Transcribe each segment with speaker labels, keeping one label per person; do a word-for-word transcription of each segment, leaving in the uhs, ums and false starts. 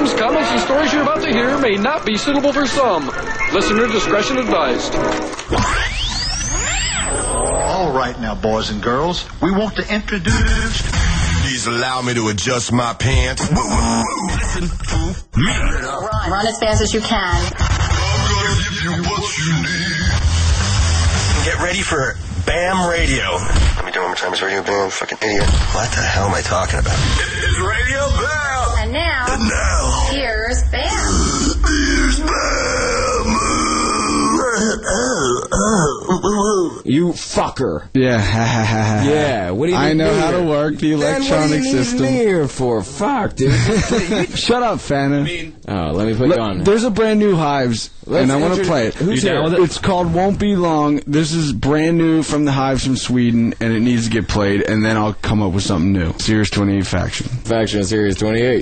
Speaker 1: names, comments, and stories you're about to hear may not be suitable for some. Listener discretion advised.
Speaker 2: All right now, boys and girls, we want to introduce...
Speaker 3: Please allow me to adjust my pants. Listen to me.
Speaker 4: Run. Run as fast as you can.
Speaker 3: I'm gonna give you what you need. Get ready for BAM Radio. Let me do it one more time. It's Radio BAM. Fucking idiot. What the hell am I talking about? It's Radio BAM.
Speaker 4: And now,
Speaker 3: and now,
Speaker 4: here's BAM.
Speaker 3: Here's BAM.
Speaker 5: You fucker.
Speaker 6: Yeah.
Speaker 5: Yeah, what do you
Speaker 6: I know
Speaker 5: here?
Speaker 6: how to work the electronic
Speaker 5: then what do you
Speaker 6: system.
Speaker 5: Need me here for? Fuck, dude.
Speaker 6: Shut up, Fana.
Speaker 5: Oh, let me put it on.
Speaker 6: There's a brand new Hives,
Speaker 5: Let's
Speaker 6: and I want to
Speaker 5: introduce-
Speaker 6: play it.
Speaker 5: Who's
Speaker 6: You
Speaker 5: here?
Speaker 6: down with it? It's called Won't Be Long. This is brand new from the Hives from Sweden, and it needs to get played, and then I'll come up with something new. Series twenty-eight Faction.
Speaker 5: Faction Series twenty-eight.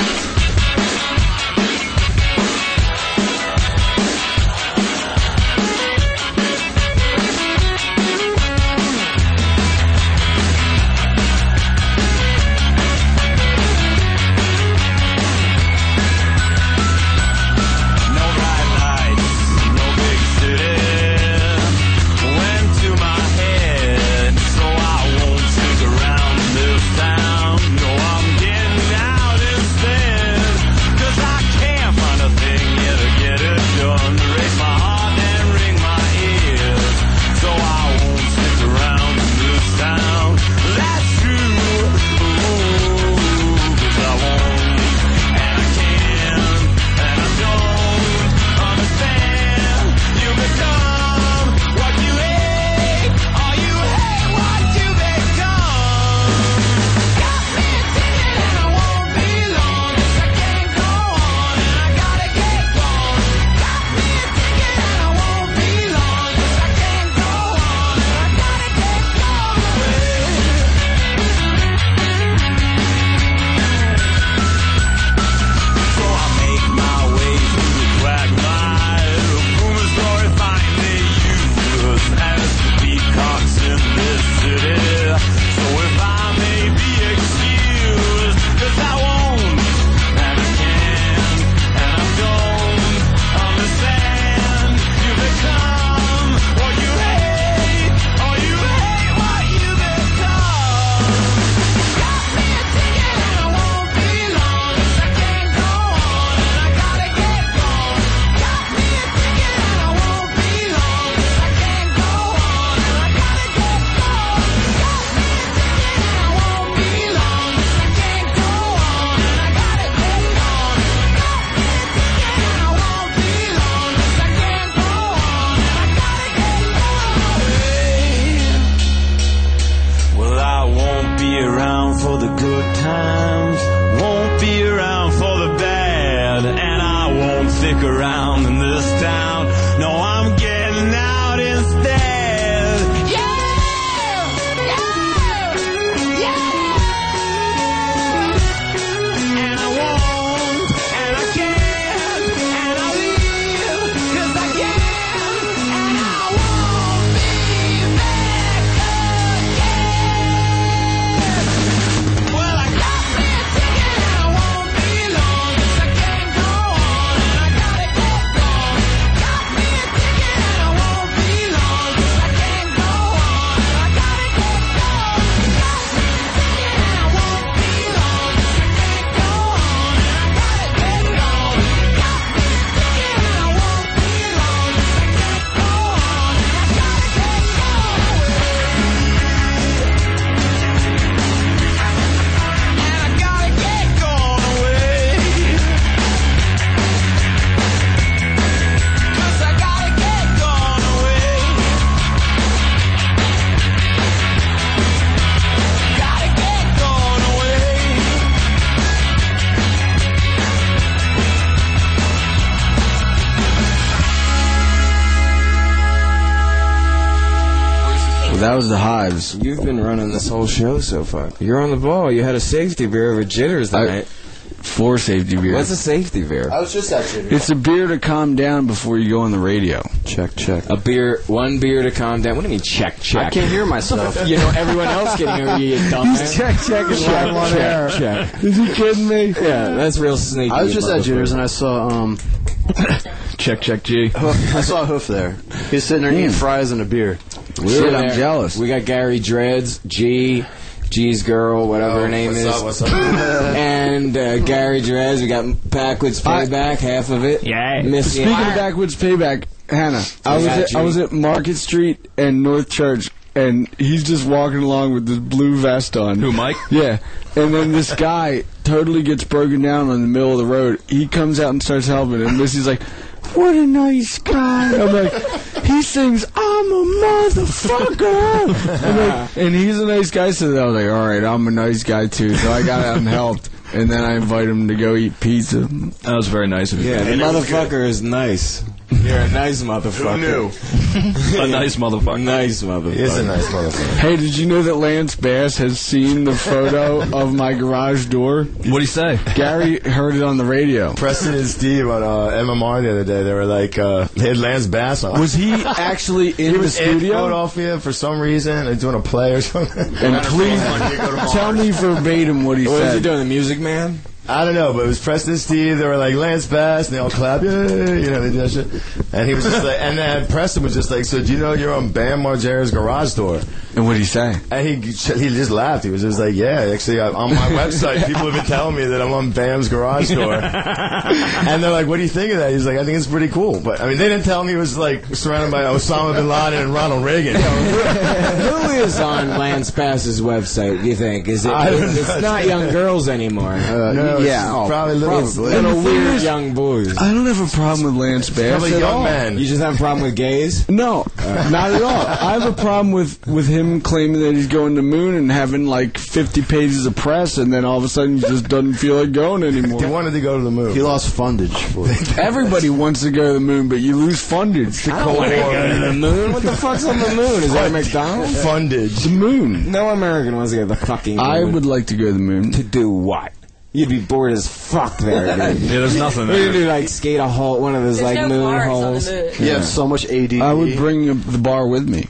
Speaker 5: That was the Hives. You've been running this whole show so far. You're on the ball. You had a safety beer over Jitters tonight.
Speaker 6: for safety beer.
Speaker 5: What's a safety beer?
Speaker 7: I was just at Jimmy.
Speaker 6: It's a beer to calm down before you go on the radio.
Speaker 7: Check, check.
Speaker 5: A beer, one beer to calm down. What do you mean check, check?
Speaker 7: I can't hear myself.
Speaker 5: You know, everyone else can hear you, you dumb
Speaker 6: He's check, checking live on air.
Speaker 5: Check.
Speaker 6: Is he kidding me?
Speaker 5: Yeah, that's real sneaky.
Speaker 7: I was just at Jitters and I saw um
Speaker 6: Check, check, G.
Speaker 7: Hoof. I saw Hoof there. He's sitting there eating fries and a beer.
Speaker 5: We
Speaker 6: Shit,
Speaker 5: were
Speaker 6: I'm
Speaker 5: there.
Speaker 6: jealous.
Speaker 5: We got Gary Dreads, G, G's girl, whatever her name
Speaker 3: what's
Speaker 5: is.
Speaker 3: Up, what's up?
Speaker 5: And uh, Gary Dreads. We got Backwoods Payback, half of it.
Speaker 8: Yeah.
Speaker 5: Missy.
Speaker 6: Speaking of Backwoods Payback, Hannah, I was
Speaker 5: Yeah,
Speaker 6: at,
Speaker 5: G.
Speaker 6: I was at Market Street and North Church, and he's just walking along with this blue vest on.
Speaker 8: Who, Mike?
Speaker 6: Yeah. And then this guy totally gets broken down on the middle of the road. He comes out and starts helping, and Missy's like, what a nice guy. I'm like, he sings, I'm a motherfucker. I'm like, and he's a nice guy, so I was like, all right, I'm a nice guy too. So I got out and helped. And then I invite him to go eat pizza.
Speaker 8: That was very nice of you.
Speaker 5: Yeah, the motherfucker is nice. You're a nice motherfucker.
Speaker 3: Who knew?
Speaker 8: A nice motherfucker.
Speaker 5: Nice motherfucker.
Speaker 3: He is a nice motherfucker.
Speaker 6: Hey, did you know that Lance Bass has seen the photo of my garage door?
Speaker 8: What'd he say?
Speaker 6: Gary heard it on the radio.
Speaker 3: Preston and Steve on uh, M M R the other day, they were like, uh, they had Lance Bass on.
Speaker 6: Was he actually in
Speaker 3: he
Speaker 6: the
Speaker 3: was in
Speaker 6: studio?
Speaker 3: Philadelphia for some reason, like doing a play or something.
Speaker 6: And please tell me verbatim what he
Speaker 5: What was
Speaker 6: said.
Speaker 5: he doing, the Music Man?
Speaker 3: I don't know, but it was Preston and Steve. They were like Lance Bass, and they all clap, yeah, you know, they did that shit. And he was just like, and then Preston was just like, so do you know you're on Bam Margera's garage door?
Speaker 6: And what did he say?
Speaker 3: And he he just laughed. He was just like, yeah, actually, I, on my website, people have been telling me that I'm on Bam's garage door. And they're like, what do you think of that? He's like, I think it's pretty cool. But I mean, they didn't tell me it was like surrounded by Osama bin Laden and Ronald Reagan.
Speaker 5: Who is on Lance Bass's website, do you think? Is it?
Speaker 3: I don't
Speaker 5: It's
Speaker 3: know.
Speaker 5: not young girls anymore.
Speaker 3: Uh, no,
Speaker 6: yeah,
Speaker 3: it's probably
Speaker 5: It's
Speaker 3: little,
Speaker 5: little
Speaker 6: thing
Speaker 5: weird
Speaker 6: is-
Speaker 5: young boys.
Speaker 6: I don't have a problem with Lance Bass
Speaker 3: probably
Speaker 6: at
Speaker 3: young
Speaker 6: all.
Speaker 3: men.
Speaker 5: You just have a problem with gays?
Speaker 6: No, not at all. I have a problem with, with him claiming that he's going to the moon and having like fifty pages of press, and then all of a sudden he just doesn't feel like going
Speaker 3: He
Speaker 6: anymore.
Speaker 3: wanted to go to the moon.
Speaker 7: He lost fundage for it.
Speaker 6: Everybody wants to go to the moon, but you lose fundage to
Speaker 5: I don't
Speaker 6: Cold
Speaker 5: want to
Speaker 6: War.
Speaker 5: go to the moon. What the fuck's on the moon? Is that McDonald's?
Speaker 3: Fundage.
Speaker 6: The moon.
Speaker 5: No American wants to go to the fucking moon.
Speaker 6: I would like to go to the moon.
Speaker 5: To do what? You'd be bored as fuck there, dude.
Speaker 8: Yeah, there's nothing
Speaker 5: What do you
Speaker 8: there.
Speaker 5: do, like skate a hole, one of those
Speaker 4: There's
Speaker 5: like
Speaker 4: no
Speaker 5: moon
Speaker 4: bars
Speaker 5: holes?
Speaker 4: on the moon.
Speaker 7: You have so much A D D.
Speaker 6: I would bring the bar with me.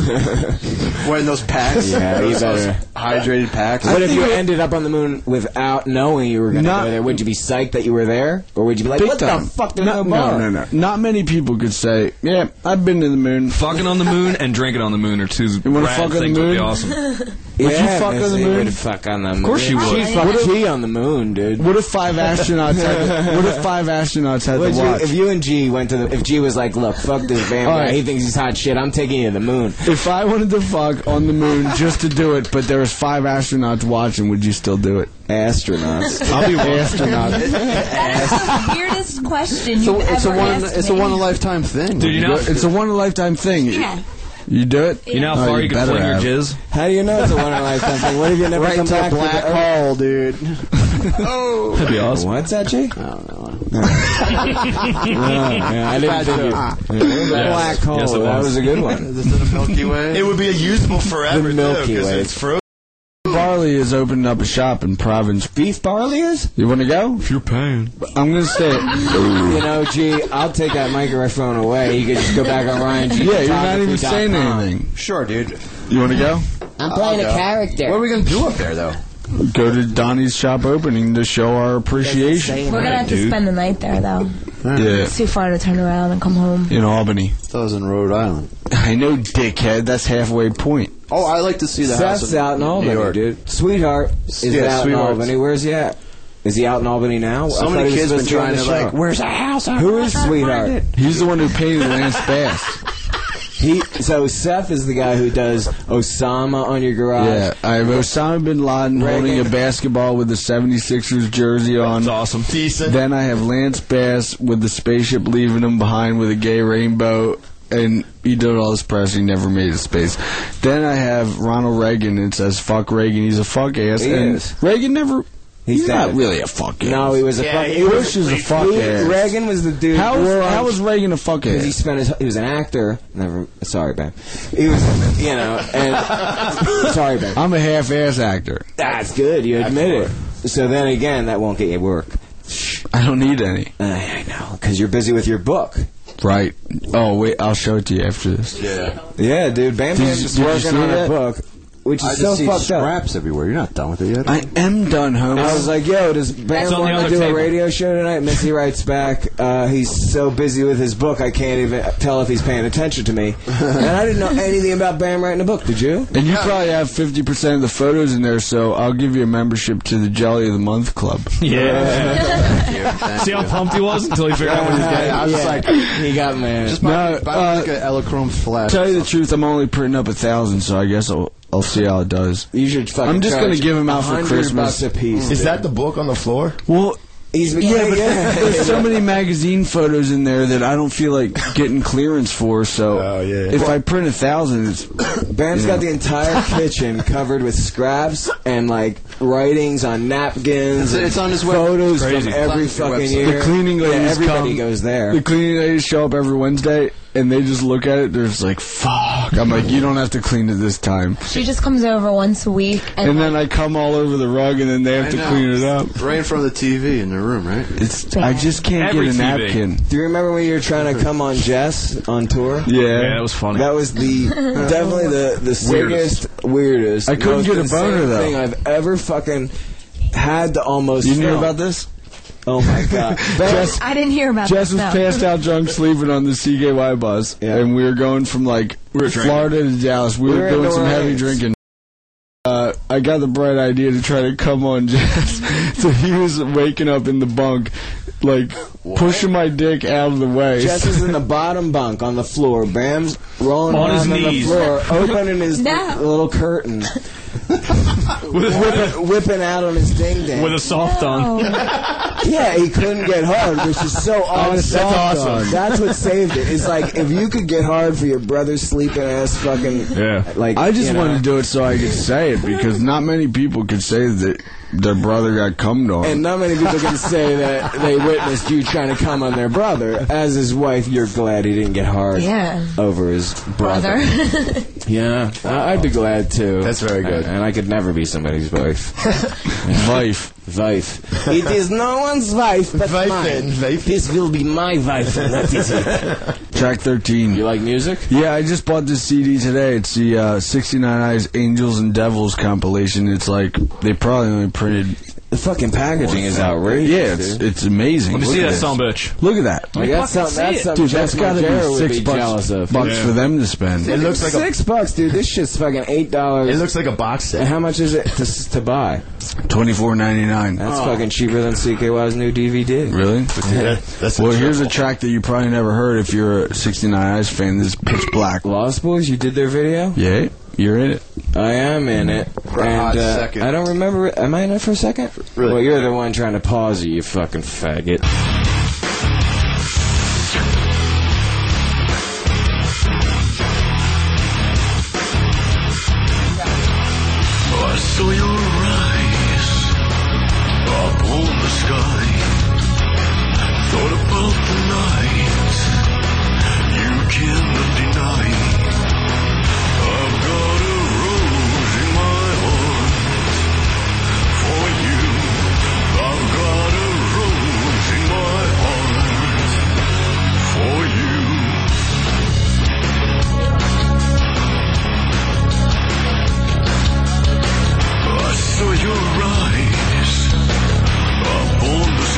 Speaker 7: Wearing those packs.
Speaker 5: Yeah, you
Speaker 7: those,
Speaker 5: better.
Speaker 7: those hydrated packs.
Speaker 5: What if you ended up on the moon without knowing you were going to
Speaker 6: Not-
Speaker 5: go there? Would you be psyched that you were there? Or would you be like,
Speaker 6: Big
Speaker 5: what
Speaker 6: time.
Speaker 5: the fuck? There's
Speaker 6: no,
Speaker 5: no bar.
Speaker 6: no, no, no. Not many people could say, yeah, I've been to the moon.
Speaker 8: Fucking on the moon and drinking on the moon are two
Speaker 6: You wanna
Speaker 8: rad
Speaker 6: fuck on the
Speaker 8: things. Would be
Speaker 6: moon?
Speaker 8: awesome.
Speaker 6: Would
Speaker 5: Yeah,
Speaker 6: you fuck on the
Speaker 5: Missy
Speaker 6: moon?
Speaker 5: would fuck on the moon. Of
Speaker 8: course you would.
Speaker 5: She'd fuck G on the moon, dude.
Speaker 6: What if five astronauts had to, what if five astronauts had
Speaker 5: Would
Speaker 6: to
Speaker 5: you,
Speaker 6: watch?
Speaker 5: if you and G went to the, if G was like, look, fuck this vampire,
Speaker 6: All right.
Speaker 5: he thinks he's hot shit, I'm taking you to the moon.
Speaker 6: If I wanted to fuck on the moon just to do it, but there was five astronauts watching, would you still do it?
Speaker 5: Astronauts.
Speaker 6: I'll be astronauts.
Speaker 4: That's the weirdest question
Speaker 7: So
Speaker 4: you've
Speaker 7: it's a
Speaker 4: ever
Speaker 7: one.
Speaker 4: asked
Speaker 7: It's a
Speaker 4: me.
Speaker 7: one in a lifetime thing.
Speaker 8: Dude, you know,
Speaker 6: It's a one in a lifetime thing.
Speaker 4: Yeah.
Speaker 6: You do it?
Speaker 8: you know how
Speaker 6: Oh,
Speaker 8: far
Speaker 6: you
Speaker 8: you can
Speaker 6: better
Speaker 8: fling your
Speaker 6: have.
Speaker 8: jizz?
Speaker 5: How do you know it's a one in a lifetime thing? What if you never
Speaker 7: Right
Speaker 5: come
Speaker 7: into
Speaker 5: back
Speaker 7: a black
Speaker 5: to the
Speaker 7: hole, dude.
Speaker 8: That'd be awesome.
Speaker 5: What's that, G?
Speaker 7: I don't know.
Speaker 5: Yeah, I didn't think you. Black hole.
Speaker 8: Yes, it
Speaker 5: that
Speaker 8: was.
Speaker 5: was a good one.
Speaker 7: Is this in the Milky Way?
Speaker 3: It would be a usable forever,
Speaker 5: The Milky
Speaker 3: too, because
Speaker 5: Way.
Speaker 3: it's frozen.
Speaker 6: Barley is opening up a shop in Providence.
Speaker 5: Beef barley is?
Speaker 6: You want to go?
Speaker 8: If you're paying.
Speaker 6: I'm going to say it.
Speaker 5: You know, G, I'll take that microphone away. You could just go back on Ryan G.
Speaker 6: Yeah, you're not even saying anything.
Speaker 7: Sure, dude.
Speaker 6: You want to go?
Speaker 5: I'm playing a character.
Speaker 7: What are we gonna do up there, though?
Speaker 6: Go to Donnie's shop opening to show our appreciation.
Speaker 4: We're gonna have to spend the night there, though.
Speaker 6: Yeah,
Speaker 4: It's too far to turn around and come home.
Speaker 6: in Albany.
Speaker 7: That was in Rhode Island.
Speaker 6: I know, dickhead. That's halfway point.
Speaker 7: Oh, I like to see the house
Speaker 5: Seth's
Speaker 7: in
Speaker 5: out in
Speaker 7: New
Speaker 5: Albany,
Speaker 7: York.
Speaker 5: dude. Sweetheart is
Speaker 7: Yeah,
Speaker 5: out
Speaker 7: Sweetheart's-
Speaker 5: in Albany. Where's he at? Is he out in Albany now?
Speaker 7: So
Speaker 5: I
Speaker 7: many
Speaker 5: thought he was
Speaker 7: kids been
Speaker 5: supposed to be on
Speaker 7: trying
Speaker 5: the
Speaker 7: to like,
Speaker 5: show.
Speaker 7: where's the house?
Speaker 5: Who is Sweetheart?
Speaker 6: He's the one who painted Lance Bass.
Speaker 5: He so Seth is the guy who does Osama on your garage.
Speaker 6: Yeah, I have Osama bin Laden holding a
Speaker 5: Reagan.
Speaker 6: basketball with the seventy-sixers jersey on.
Speaker 8: That's awesome.
Speaker 3: Decent.
Speaker 6: Then I have Lance Bass with the spaceship leaving him behind with a gay rainbow, and he did all this press. He never made a space. Then I have Ronald Reagan, and it says "fuck Reagan." He's a fuck ass.
Speaker 5: He
Speaker 6: and
Speaker 5: is.
Speaker 6: Reagan never. He's,
Speaker 5: He's
Speaker 6: not
Speaker 5: dead.
Speaker 6: really a fuck ass.
Speaker 5: No, he was a
Speaker 3: Yeah,
Speaker 5: fuck.
Speaker 3: he
Speaker 5: He
Speaker 3: was
Speaker 5: was
Speaker 6: Bush is a fuck
Speaker 5: he-
Speaker 6: ass.
Speaker 5: Reagan was the dude.
Speaker 6: How was,
Speaker 5: who
Speaker 6: how was Reagan a fuck
Speaker 5: Because he
Speaker 6: ass?
Speaker 5: spent his, he was an actor. Never, sorry, Ben. He was, you know, and sorry, Ben.
Speaker 6: I'm a half-ass actor.
Speaker 5: That's good. You admit it. So then again, that won't get you work.
Speaker 6: I don't need any.
Speaker 5: I know, because you're busy with your book.
Speaker 6: Right. Oh, wait, I'll show it to you after this.
Speaker 7: Yeah.
Speaker 5: Yeah, dude, Bam
Speaker 6: Did
Speaker 5: Bam's
Speaker 6: you-
Speaker 5: just
Speaker 6: did you
Speaker 5: working
Speaker 6: see
Speaker 5: on a
Speaker 6: that?
Speaker 5: book, which is
Speaker 7: I
Speaker 5: so
Speaker 7: just see
Speaker 5: fucked up.
Speaker 7: scraps everywhere. You're not done with it yet.
Speaker 6: I am done, homie.
Speaker 5: I was like, yo, does Bam
Speaker 8: It's on the
Speaker 5: want to
Speaker 8: other
Speaker 5: do
Speaker 8: table.
Speaker 5: a radio show tonight? Missy writes back, uh, he's so busy with his book, I can't even tell if he's paying attention to me. And I didn't know anything about Bam writing a book, did you?
Speaker 6: and you probably have fifty percent of the photos in there, so I'll give you a membership to the Jelly of the Month Club.
Speaker 8: Yeah. See how pumped he was until he figured out what he was getting?
Speaker 7: I was just like,
Speaker 5: he got mad.
Speaker 7: just buy,
Speaker 6: No,
Speaker 7: buy
Speaker 6: uh,
Speaker 7: like an Elechrome flash.
Speaker 6: Tell you the truth, I'm only printing up a thousand, so I guess I'll, I'll see how it does.
Speaker 5: You should fucking
Speaker 6: I'm just
Speaker 5: charge
Speaker 6: gonna give him out for
Speaker 5: one hundred
Speaker 6: Christmas.
Speaker 5: bucks a piece.
Speaker 9: Is that the book on the floor?
Speaker 6: Well,
Speaker 5: He's
Speaker 6: yeah, but
Speaker 5: yeah.
Speaker 6: there's so many magazine photos in there that I don't feel like getting clearance for. So
Speaker 9: Oh, yeah.
Speaker 6: if I print a thousand, it's
Speaker 5: Bam's
Speaker 6: you
Speaker 5: got
Speaker 6: know.
Speaker 5: the entire kitchen covered with scraps and like writings on napkins.
Speaker 7: It's-
Speaker 5: and
Speaker 7: it's on his web-
Speaker 5: photos
Speaker 8: Crazy.
Speaker 5: from every
Speaker 7: It's on
Speaker 5: fucking
Speaker 7: his
Speaker 5: year.
Speaker 6: The cleaning
Speaker 5: Yeah,
Speaker 6: ladies
Speaker 5: everybody
Speaker 6: come-
Speaker 5: goes there.
Speaker 6: the cleaning ladies show up every Wednesday, and they just look at it. They're just like, "Fuck!" I'm like, "You don't have to clean it this time."
Speaker 4: She just comes over once a week, and,
Speaker 6: And then I come all over the rug, and then they have
Speaker 7: I
Speaker 6: to
Speaker 7: know.
Speaker 6: clean it up.
Speaker 7: Right in front of the T V in their room, right?
Speaker 6: It's I just can't
Speaker 8: Every
Speaker 6: get a
Speaker 8: T V.
Speaker 6: napkin.
Speaker 5: Do you remember when you were trying to come on Jess on tour?
Speaker 6: Yeah,
Speaker 8: Yeah, that was funny.
Speaker 5: That was the definitely the the sickest, weirdest.
Speaker 6: I couldn't
Speaker 5: most
Speaker 6: get a
Speaker 5: insane
Speaker 6: boner, though.
Speaker 5: thing I've ever fucking had to almost.
Speaker 6: You knew
Speaker 5: film.
Speaker 6: about this?
Speaker 5: Oh my god!
Speaker 6: Jess,
Speaker 4: I didn't hear about
Speaker 6: Jess
Speaker 4: this.
Speaker 6: was
Speaker 4: no.
Speaker 6: passed out drunk sleeping on the C K Y bus,
Speaker 5: Yeah.
Speaker 6: and we were going from like
Speaker 8: were drinking.
Speaker 6: Florida to Dallas. We,
Speaker 5: We
Speaker 6: were
Speaker 5: were in
Speaker 6: doing
Speaker 5: New
Speaker 6: some heavy
Speaker 5: Orleans.
Speaker 6: drinking. Uh, I got the bright idea to try to come on Jess, so he was waking up in the bunk, like pushing my dick out of the way.
Speaker 5: Jess is in the bottom bunk on the floor. Bam's rolling
Speaker 8: On
Speaker 5: around
Speaker 8: his
Speaker 5: on
Speaker 8: knees.
Speaker 5: the floor, opening his
Speaker 4: No.
Speaker 5: little curtain,
Speaker 8: with,
Speaker 5: whipping, whipping out on his ding dang.
Speaker 8: with a soft on.
Speaker 5: Yeah, he couldn't get hard, which is so awesome.
Speaker 6: That's awesome.
Speaker 5: That's what saved it. It's like if you could get hard for your brother's sleeping ass fucking.
Speaker 8: Yeah.
Speaker 5: Like
Speaker 6: I just
Speaker 5: you know.
Speaker 6: wanted to do it so I could say it because not many people could say that their brother got cummed on.
Speaker 5: And not many people can say that they witnessed you trying to come on their brother. As his wife, you're glad he didn't get hard
Speaker 4: Yeah.
Speaker 5: over his brother.
Speaker 4: Brother.
Speaker 5: Yeah, I- I'd be glad too.
Speaker 9: That's very good.
Speaker 5: And I could never be somebody's wife.
Speaker 6: Wife.
Speaker 5: Wife. It is no one's wife but
Speaker 9: Wife
Speaker 5: mine.
Speaker 9: and wife.
Speaker 5: This will be my wife, and that is it.
Speaker 6: Track thirteen.
Speaker 5: You like music?
Speaker 6: Yeah, I just bought this C D today. It's the uh, sixty-nine Eyes Angels and Devils compilation. It's like they probably only printed.
Speaker 5: The fucking packaging is outrageous.
Speaker 6: Yeah, it's
Speaker 5: dude.
Speaker 6: it's amazing.
Speaker 8: Let me
Speaker 6: Look
Speaker 8: see
Speaker 6: at
Speaker 8: that
Speaker 6: this.
Speaker 8: son bitch.
Speaker 6: Look at that.
Speaker 5: Like, that's
Speaker 8: fucking
Speaker 5: something, that's
Speaker 8: see it.
Speaker 5: something
Speaker 6: Dude, that's
Speaker 5: Jeff
Speaker 6: got to
Speaker 5: Margera
Speaker 6: be
Speaker 5: would
Speaker 6: six
Speaker 5: be
Speaker 6: bucks,
Speaker 5: jealous of.
Speaker 6: bucks
Speaker 8: Yeah.
Speaker 6: for them to spend.
Speaker 9: It looks like a
Speaker 5: Six bucks, dude. This shit's fucking eight dollars.
Speaker 9: it looks like a box set.
Speaker 5: How much is it to, to buy?
Speaker 6: Twenty-four ninety-nine.
Speaker 5: That's fucking cheaper than C K Y's new D V D.
Speaker 6: Really?
Speaker 9: That- that's
Speaker 6: Well,
Speaker 9: a
Speaker 6: here's a
Speaker 9: triple.
Speaker 6: track that you probably never heard if you're a sixty-nine Eyes fan. This is Pitch Black.
Speaker 5: Lost Boys, you did their video?
Speaker 6: Yeah, you're in it.
Speaker 5: I am in it.
Speaker 7: a hot
Speaker 5: And uh,
Speaker 7: second.
Speaker 5: I don't remember. Am I in it for a second?
Speaker 7: Really?
Speaker 5: Well, you're the one trying to pause it, you fucking faggot.
Speaker 3: I saw your eyes up on the sky. Thought about the night you cannot deny. I've got a rose in my heart for you. I've got a rose in my heart for you. I saw your eyes up on the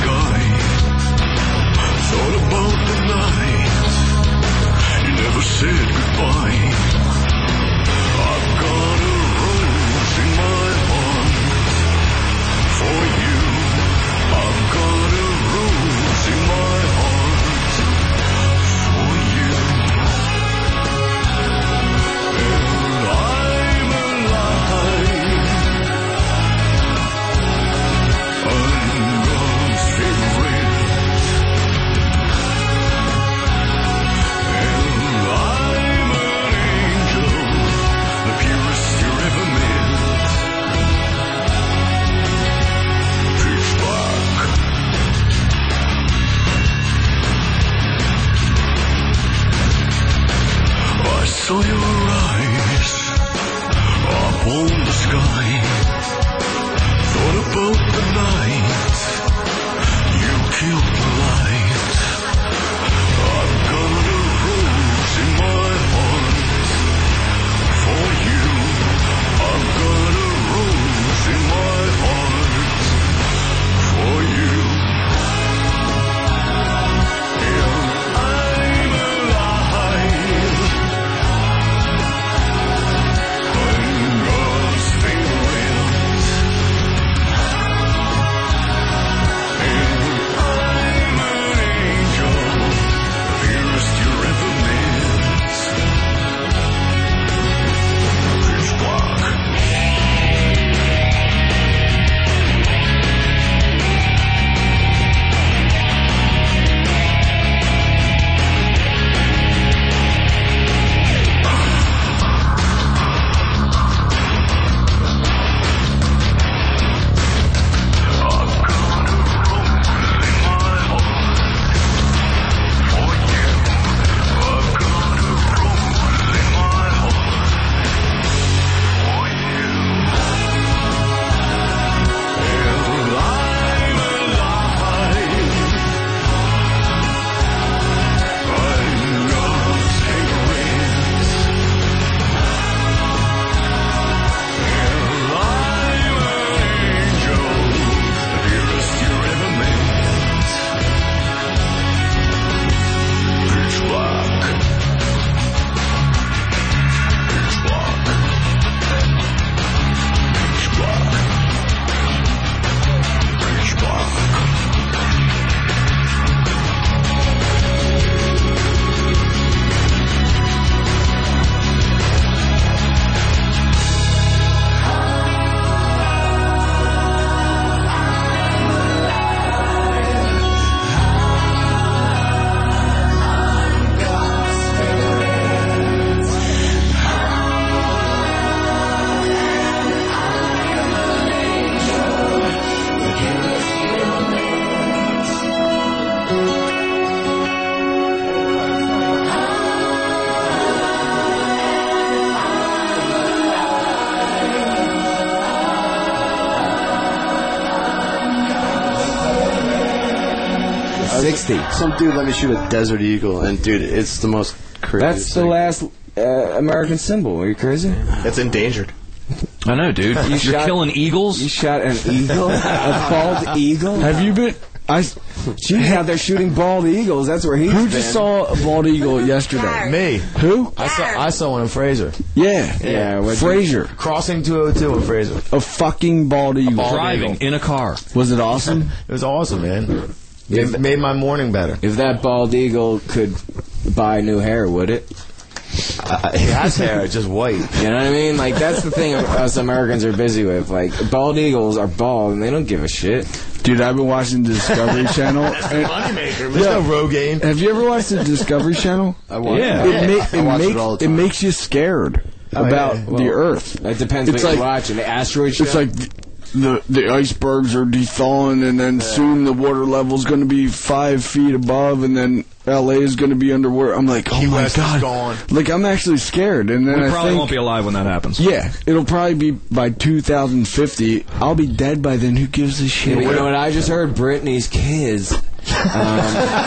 Speaker 5: sixty.
Speaker 7: Some dude let me shoot a Desert Eagle, and dude, it's the most crazy.
Speaker 5: That's the
Speaker 7: thing.
Speaker 5: last uh, American symbol. Are you crazy?
Speaker 7: It's endangered.
Speaker 8: I know, dude.
Speaker 5: You
Speaker 8: You're
Speaker 5: shot-
Speaker 8: killing eagles?
Speaker 5: You shot an eagle? A bald eagle?
Speaker 6: Have you been? I.
Speaker 5: Gee, out there shooting bald eagles. That's where he's
Speaker 6: Who
Speaker 5: been.
Speaker 6: just saw a bald eagle yesterday?
Speaker 9: Me.
Speaker 6: Who?
Speaker 9: I saw, I saw one in Fraser.
Speaker 6: Yeah.
Speaker 5: Yeah, what'd you-
Speaker 6: Fraser.
Speaker 9: Crossing two oh two in Fraser.
Speaker 6: A fucking bald eagle.
Speaker 8: Driving in a car.
Speaker 6: Was it awesome?
Speaker 9: It was awesome, man. It made my morning better.
Speaker 5: If that bald eagle could buy new hair, would it?
Speaker 9: Uh, he has hair, it's just white.
Speaker 5: You know what I mean? Like, that's the thing us Americans are busy with. Like, bald eagles are bald, and they don't give a shit.
Speaker 6: Dude, I've been watching the Discovery Channel.
Speaker 9: That's the moneymaker. There's no Rogaine.
Speaker 6: Have you ever watched the Discovery Channel?
Speaker 7: I watch
Speaker 8: Yeah.
Speaker 7: it.
Speaker 6: It, ma-
Speaker 7: I
Speaker 6: it,
Speaker 7: watch
Speaker 6: make-
Speaker 7: it all the
Speaker 6: it
Speaker 7: time.
Speaker 6: makes you scared
Speaker 9: Oh,
Speaker 6: about
Speaker 9: yeah.
Speaker 6: the Earth.
Speaker 5: It depends
Speaker 6: It's
Speaker 5: what
Speaker 6: like-
Speaker 5: you're watching. The asteroid show?
Speaker 6: It's like the the icebergs are thawing, and then soon the water level's going to be five feet above, and then L A is going to be underwater. I'm like, oh
Speaker 9: Key
Speaker 6: my
Speaker 9: West is
Speaker 6: god!
Speaker 9: gone.
Speaker 6: Like, I'm actually scared. And then
Speaker 8: We
Speaker 6: I
Speaker 8: probably
Speaker 6: think,
Speaker 8: won't be alive when that happens.
Speaker 6: yeah, it'll probably be by two thousand fifty. I'll be dead by then. Who gives a
Speaker 5: Yeah,
Speaker 6: shit?
Speaker 5: but you know what? I just heard Britney's kids. Um,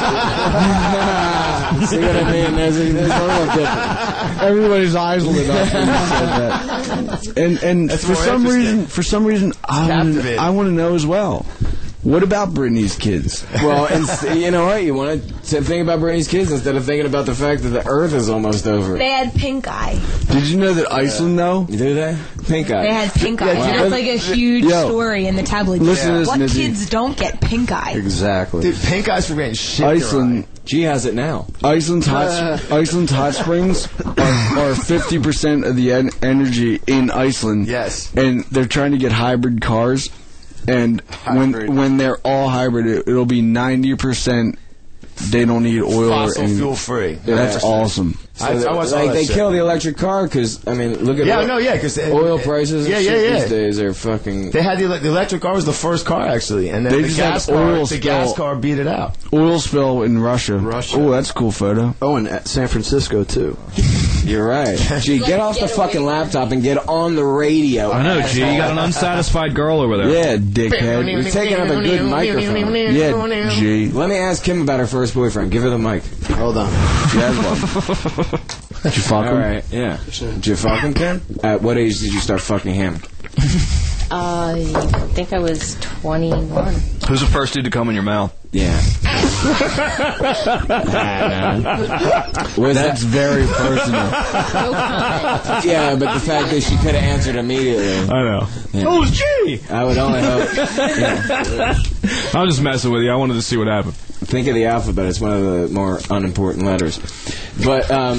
Speaker 5: see what I mean? There's a, there's a little different.
Speaker 6: Everybody's eyes lit up when you said that. And and
Speaker 9: That's
Speaker 6: for
Speaker 9: more
Speaker 6: some
Speaker 9: interesting.
Speaker 6: reason, for some reason, I want to
Speaker 9: captivating.
Speaker 6: I want to know as well. What about Britney's kids?
Speaker 5: Well, and s- you know what? You want to think about Britney's kids instead of thinking about the fact that the Earth is almost over.
Speaker 4: They had pink eye.
Speaker 6: Did you know that Iceland, though?
Speaker 5: Do they? Pink eye.
Speaker 4: They had pink eye.
Speaker 5: wow.
Speaker 4: That's like a huge
Speaker 6: Yo.
Speaker 4: story in the tabloid.
Speaker 6: Listen to this,
Speaker 4: What
Speaker 6: Nizzy.
Speaker 4: kids don't get pink eye?
Speaker 7: Exactly.
Speaker 9: Dude, pink eyes for getting shit. in their
Speaker 6: Iceland,
Speaker 5: G has it now.
Speaker 6: Iceland's hot, Iceland's hot springs are, are fifty percent of the en- energy in Iceland.
Speaker 9: Yes.
Speaker 6: And they're trying to get hybrid cars. And
Speaker 7: Hybrid.
Speaker 6: when when they're all hybrid, it, it'll be ninety percent. They don't need oil
Speaker 9: eye.
Speaker 6: or
Speaker 9: Fossil
Speaker 6: anything.
Speaker 9: fuel free.
Speaker 6: That's awesome.
Speaker 5: So
Speaker 9: I- I
Speaker 5: that-
Speaker 9: watched all
Speaker 5: like
Speaker 9: that
Speaker 5: they
Speaker 9: shit.
Speaker 5: kill the electric car because I mean, look at
Speaker 9: Yeah,
Speaker 5: oil,
Speaker 9: no, yeah, because
Speaker 5: oil prices.
Speaker 9: Yeah,
Speaker 5: and
Speaker 9: yeah,
Speaker 5: shit
Speaker 9: yeah.
Speaker 5: These days are fucking.
Speaker 9: They had the, the electric car was the first car actually, and then
Speaker 6: They
Speaker 9: the
Speaker 6: just
Speaker 9: gas
Speaker 6: had
Speaker 9: car,
Speaker 6: oil
Speaker 9: the gas
Speaker 6: spill.
Speaker 9: car beat it out.
Speaker 6: Oil spill in Russia.
Speaker 7: Russia.
Speaker 6: Oh, that's a cool photo.
Speaker 7: Oh, and at San Francisco too.
Speaker 5: You're right. Gee, get off the fucking laptop and get on the radio.
Speaker 8: I know, G. You got an unsatisfied girl over there.
Speaker 6: Yeah, dickhead.
Speaker 5: You're taking up a good microphone.
Speaker 6: Yeah, G.
Speaker 5: Let me ask Kim about her first boyfriend. Give her the mic.
Speaker 7: Hold on.
Speaker 6: She has one. Did you fuck
Speaker 5: All
Speaker 6: him?
Speaker 5: right, yeah. Did you fuck him, Kim? At what age did you start fucking him?
Speaker 10: I think I was twenty-one.
Speaker 8: Who's the first dude to come in your mouth?
Speaker 5: Yeah. Was
Speaker 6: That's
Speaker 5: that?
Speaker 6: very personal.
Speaker 10: No comment.
Speaker 5: Yeah, but the fact that she could have answered immediately.
Speaker 8: I know.
Speaker 5: Yeah.
Speaker 8: Oh, it's G!
Speaker 5: I would only hope. Yeah.
Speaker 8: I'm just messing with you. I wanted to see what happened.
Speaker 5: Think of the alphabet. It's one of the more unimportant letters. But um,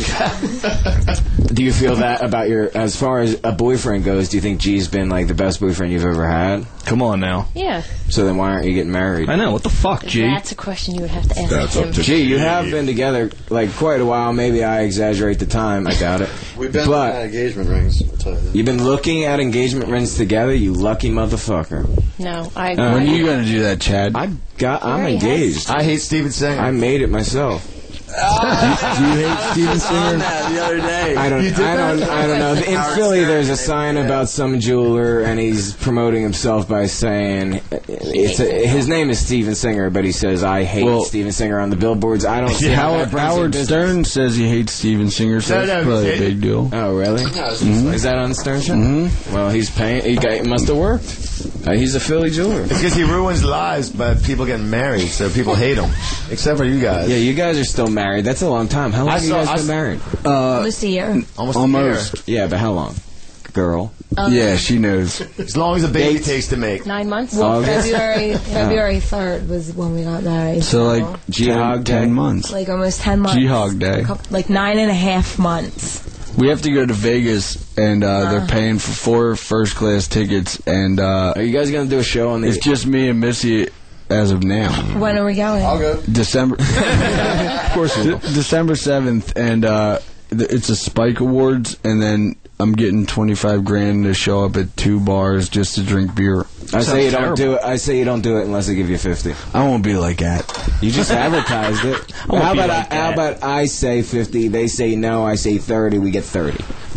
Speaker 5: do you feel that about your, as far as a boyfriend goes, do you think G's been like the best boyfriend you've ever had?
Speaker 8: Come on now.
Speaker 10: Yeah.
Speaker 5: So then why aren't you getting married?
Speaker 8: I know. What the fuck, G?
Speaker 10: That's a question you would have to ask him.
Speaker 5: Gee, you have been together like quite a while. Maybe I exaggerate the time. I doubt it.
Speaker 7: We've been
Speaker 5: But-
Speaker 7: at engagement rings. I'll tell you that.
Speaker 5: You've been looking at engagement rings together, you lucky motherfucker.
Speaker 10: No, I.
Speaker 5: Uh,
Speaker 6: When are you going to do that, Chad?
Speaker 5: I got. I'm
Speaker 10: already
Speaker 5: engaged.
Speaker 9: I hate Steven Singer.
Speaker 5: I made it myself.
Speaker 6: Do you hate Steven Singer?
Speaker 7: the other day.
Speaker 5: I don't.
Speaker 9: You did
Speaker 5: I don't.
Speaker 9: that?
Speaker 5: I don't know. In
Speaker 7: Howard
Speaker 5: Philly,
Speaker 7: Stern
Speaker 5: there's a
Speaker 7: did,
Speaker 5: sign
Speaker 7: yeah.
Speaker 5: about some jeweler, and he's promoting himself by saying it's a, his name is Steven Singer, but he says I hate
Speaker 6: Well-
Speaker 5: Steven Singer on the billboards. I don't. see how that
Speaker 6: Howard,
Speaker 5: brings in
Speaker 6: Howard
Speaker 5: business.
Speaker 6: Stern says he hates Steven Singer, so
Speaker 9: No,
Speaker 6: that's
Speaker 9: no,
Speaker 6: probably a
Speaker 9: it-
Speaker 6: big deal.
Speaker 5: Oh, really? Is that on the Stern Show? Mm-hmm. Well, he's paying. He got, it must have worked. Uh, he's a Philly jeweler.
Speaker 9: It's because he ruins lives by people getting married, so people hate him. Except for you guys.
Speaker 5: Yeah, you guys are still married. That's a long time. How long
Speaker 9: I
Speaker 5: have you
Speaker 9: saw-
Speaker 5: guys
Speaker 9: I
Speaker 5: been
Speaker 9: s-
Speaker 5: married?
Speaker 4: Almost a year.
Speaker 9: Almost.
Speaker 6: Almost.
Speaker 9: A year.
Speaker 5: Yeah, but how long? Girl.
Speaker 6: Yeah, she knows.
Speaker 9: As long as a baby
Speaker 5: Dates.
Speaker 9: takes to make.
Speaker 10: Nine months?
Speaker 4: Well,
Speaker 5: August.
Speaker 4: February February third was when we got married.
Speaker 6: So, like,
Speaker 5: Jihad
Speaker 6: ten, ten
Speaker 5: Day.
Speaker 6: months.
Speaker 4: like almost ten months.
Speaker 6: Jihad Day.
Speaker 4: Like nine and a half months.
Speaker 6: We have to go to Vegas, and uh, they're paying for four first-class tickets, and uh,
Speaker 5: Are you guys gonna do a show on the?
Speaker 6: it's just me and Missy as of now.
Speaker 4: When are we going?
Speaker 7: I'll go.
Speaker 6: December. Of course, De- December seventh, and uh, th- it's a Spike Awards, and then I'm getting twenty-five grand to show up at two bars just to drink beer.
Speaker 5: I say you don't
Speaker 8: terrible.
Speaker 5: do it. I say you don't do it unless they give you fifty.
Speaker 6: I won't be like that.
Speaker 5: You just advertised it.
Speaker 8: won't
Speaker 5: How
Speaker 8: be
Speaker 5: about
Speaker 8: like
Speaker 5: I, how
Speaker 8: that.
Speaker 5: about I say fifty? They say no. I say thirty. We get thirty.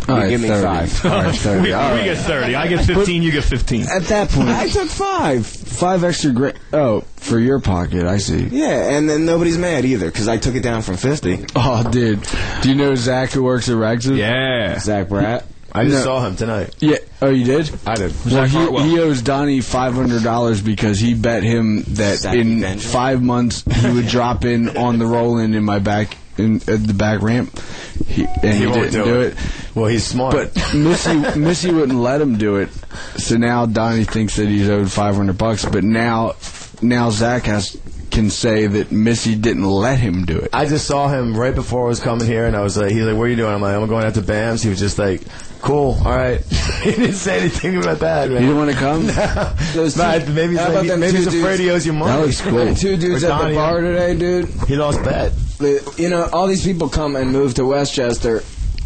Speaker 6: All
Speaker 5: You
Speaker 6: right,
Speaker 5: give me
Speaker 6: thirty.
Speaker 5: five.
Speaker 6: All right, thirty.
Speaker 8: We,
Speaker 6: All
Speaker 8: we
Speaker 6: right.
Speaker 8: get thirty. I get fifteen. You get fifteen.
Speaker 6: At that point,
Speaker 5: I took five.
Speaker 6: five extra grand. Oh, for your pocket, I see.
Speaker 5: Yeah, and then nobody's mad either because I took it down from fifty.
Speaker 6: Oh, dude. Do you know Zach who works at Rags?
Speaker 8: Yeah.
Speaker 5: Zach Bratt.
Speaker 9: I just
Speaker 6: No.
Speaker 9: saw him tonight.
Speaker 6: Yeah. Oh, you did?
Speaker 9: I did.
Speaker 6: Well,
Speaker 8: Hartwell.
Speaker 6: he, he owes Donnie five hundred dollars because he bet him that
Speaker 5: Zach
Speaker 6: in
Speaker 5: Benjamin.
Speaker 6: five months he would drop in on the roll-in in my back in at the back ramp. He, and he,
Speaker 9: He won't
Speaker 6: didn't
Speaker 9: do
Speaker 6: do
Speaker 9: it.
Speaker 6: it.
Speaker 9: Well, he's smart.
Speaker 6: But Missy Missy wouldn't let him do it. So now Donnie thinks that he's owed five hundred bucks. But now now Zach has can say that Missy didn't let him do it.
Speaker 9: I just saw him right before I was coming here, and I was like, he's like, "What are you doing?" I'm like, "I'm going out to Bam's." He was just like, "Cool, all right." He didn't say anything about that, man.
Speaker 6: You didn't want to come?
Speaker 5: Those
Speaker 9: Nah,
Speaker 5: two-
Speaker 9: maybe he's,
Speaker 5: how
Speaker 9: like,
Speaker 5: about
Speaker 9: he-
Speaker 5: them
Speaker 9: maybe
Speaker 5: two
Speaker 9: he's afraid
Speaker 5: dudes?
Speaker 9: he owes you money.
Speaker 6: That looks cool.
Speaker 5: Two dudes
Speaker 9: Or
Speaker 5: at the
Speaker 9: Donnie.
Speaker 5: bar today, dude.
Speaker 9: He lost bet.
Speaker 5: The- You know, all these people come and move to Westchester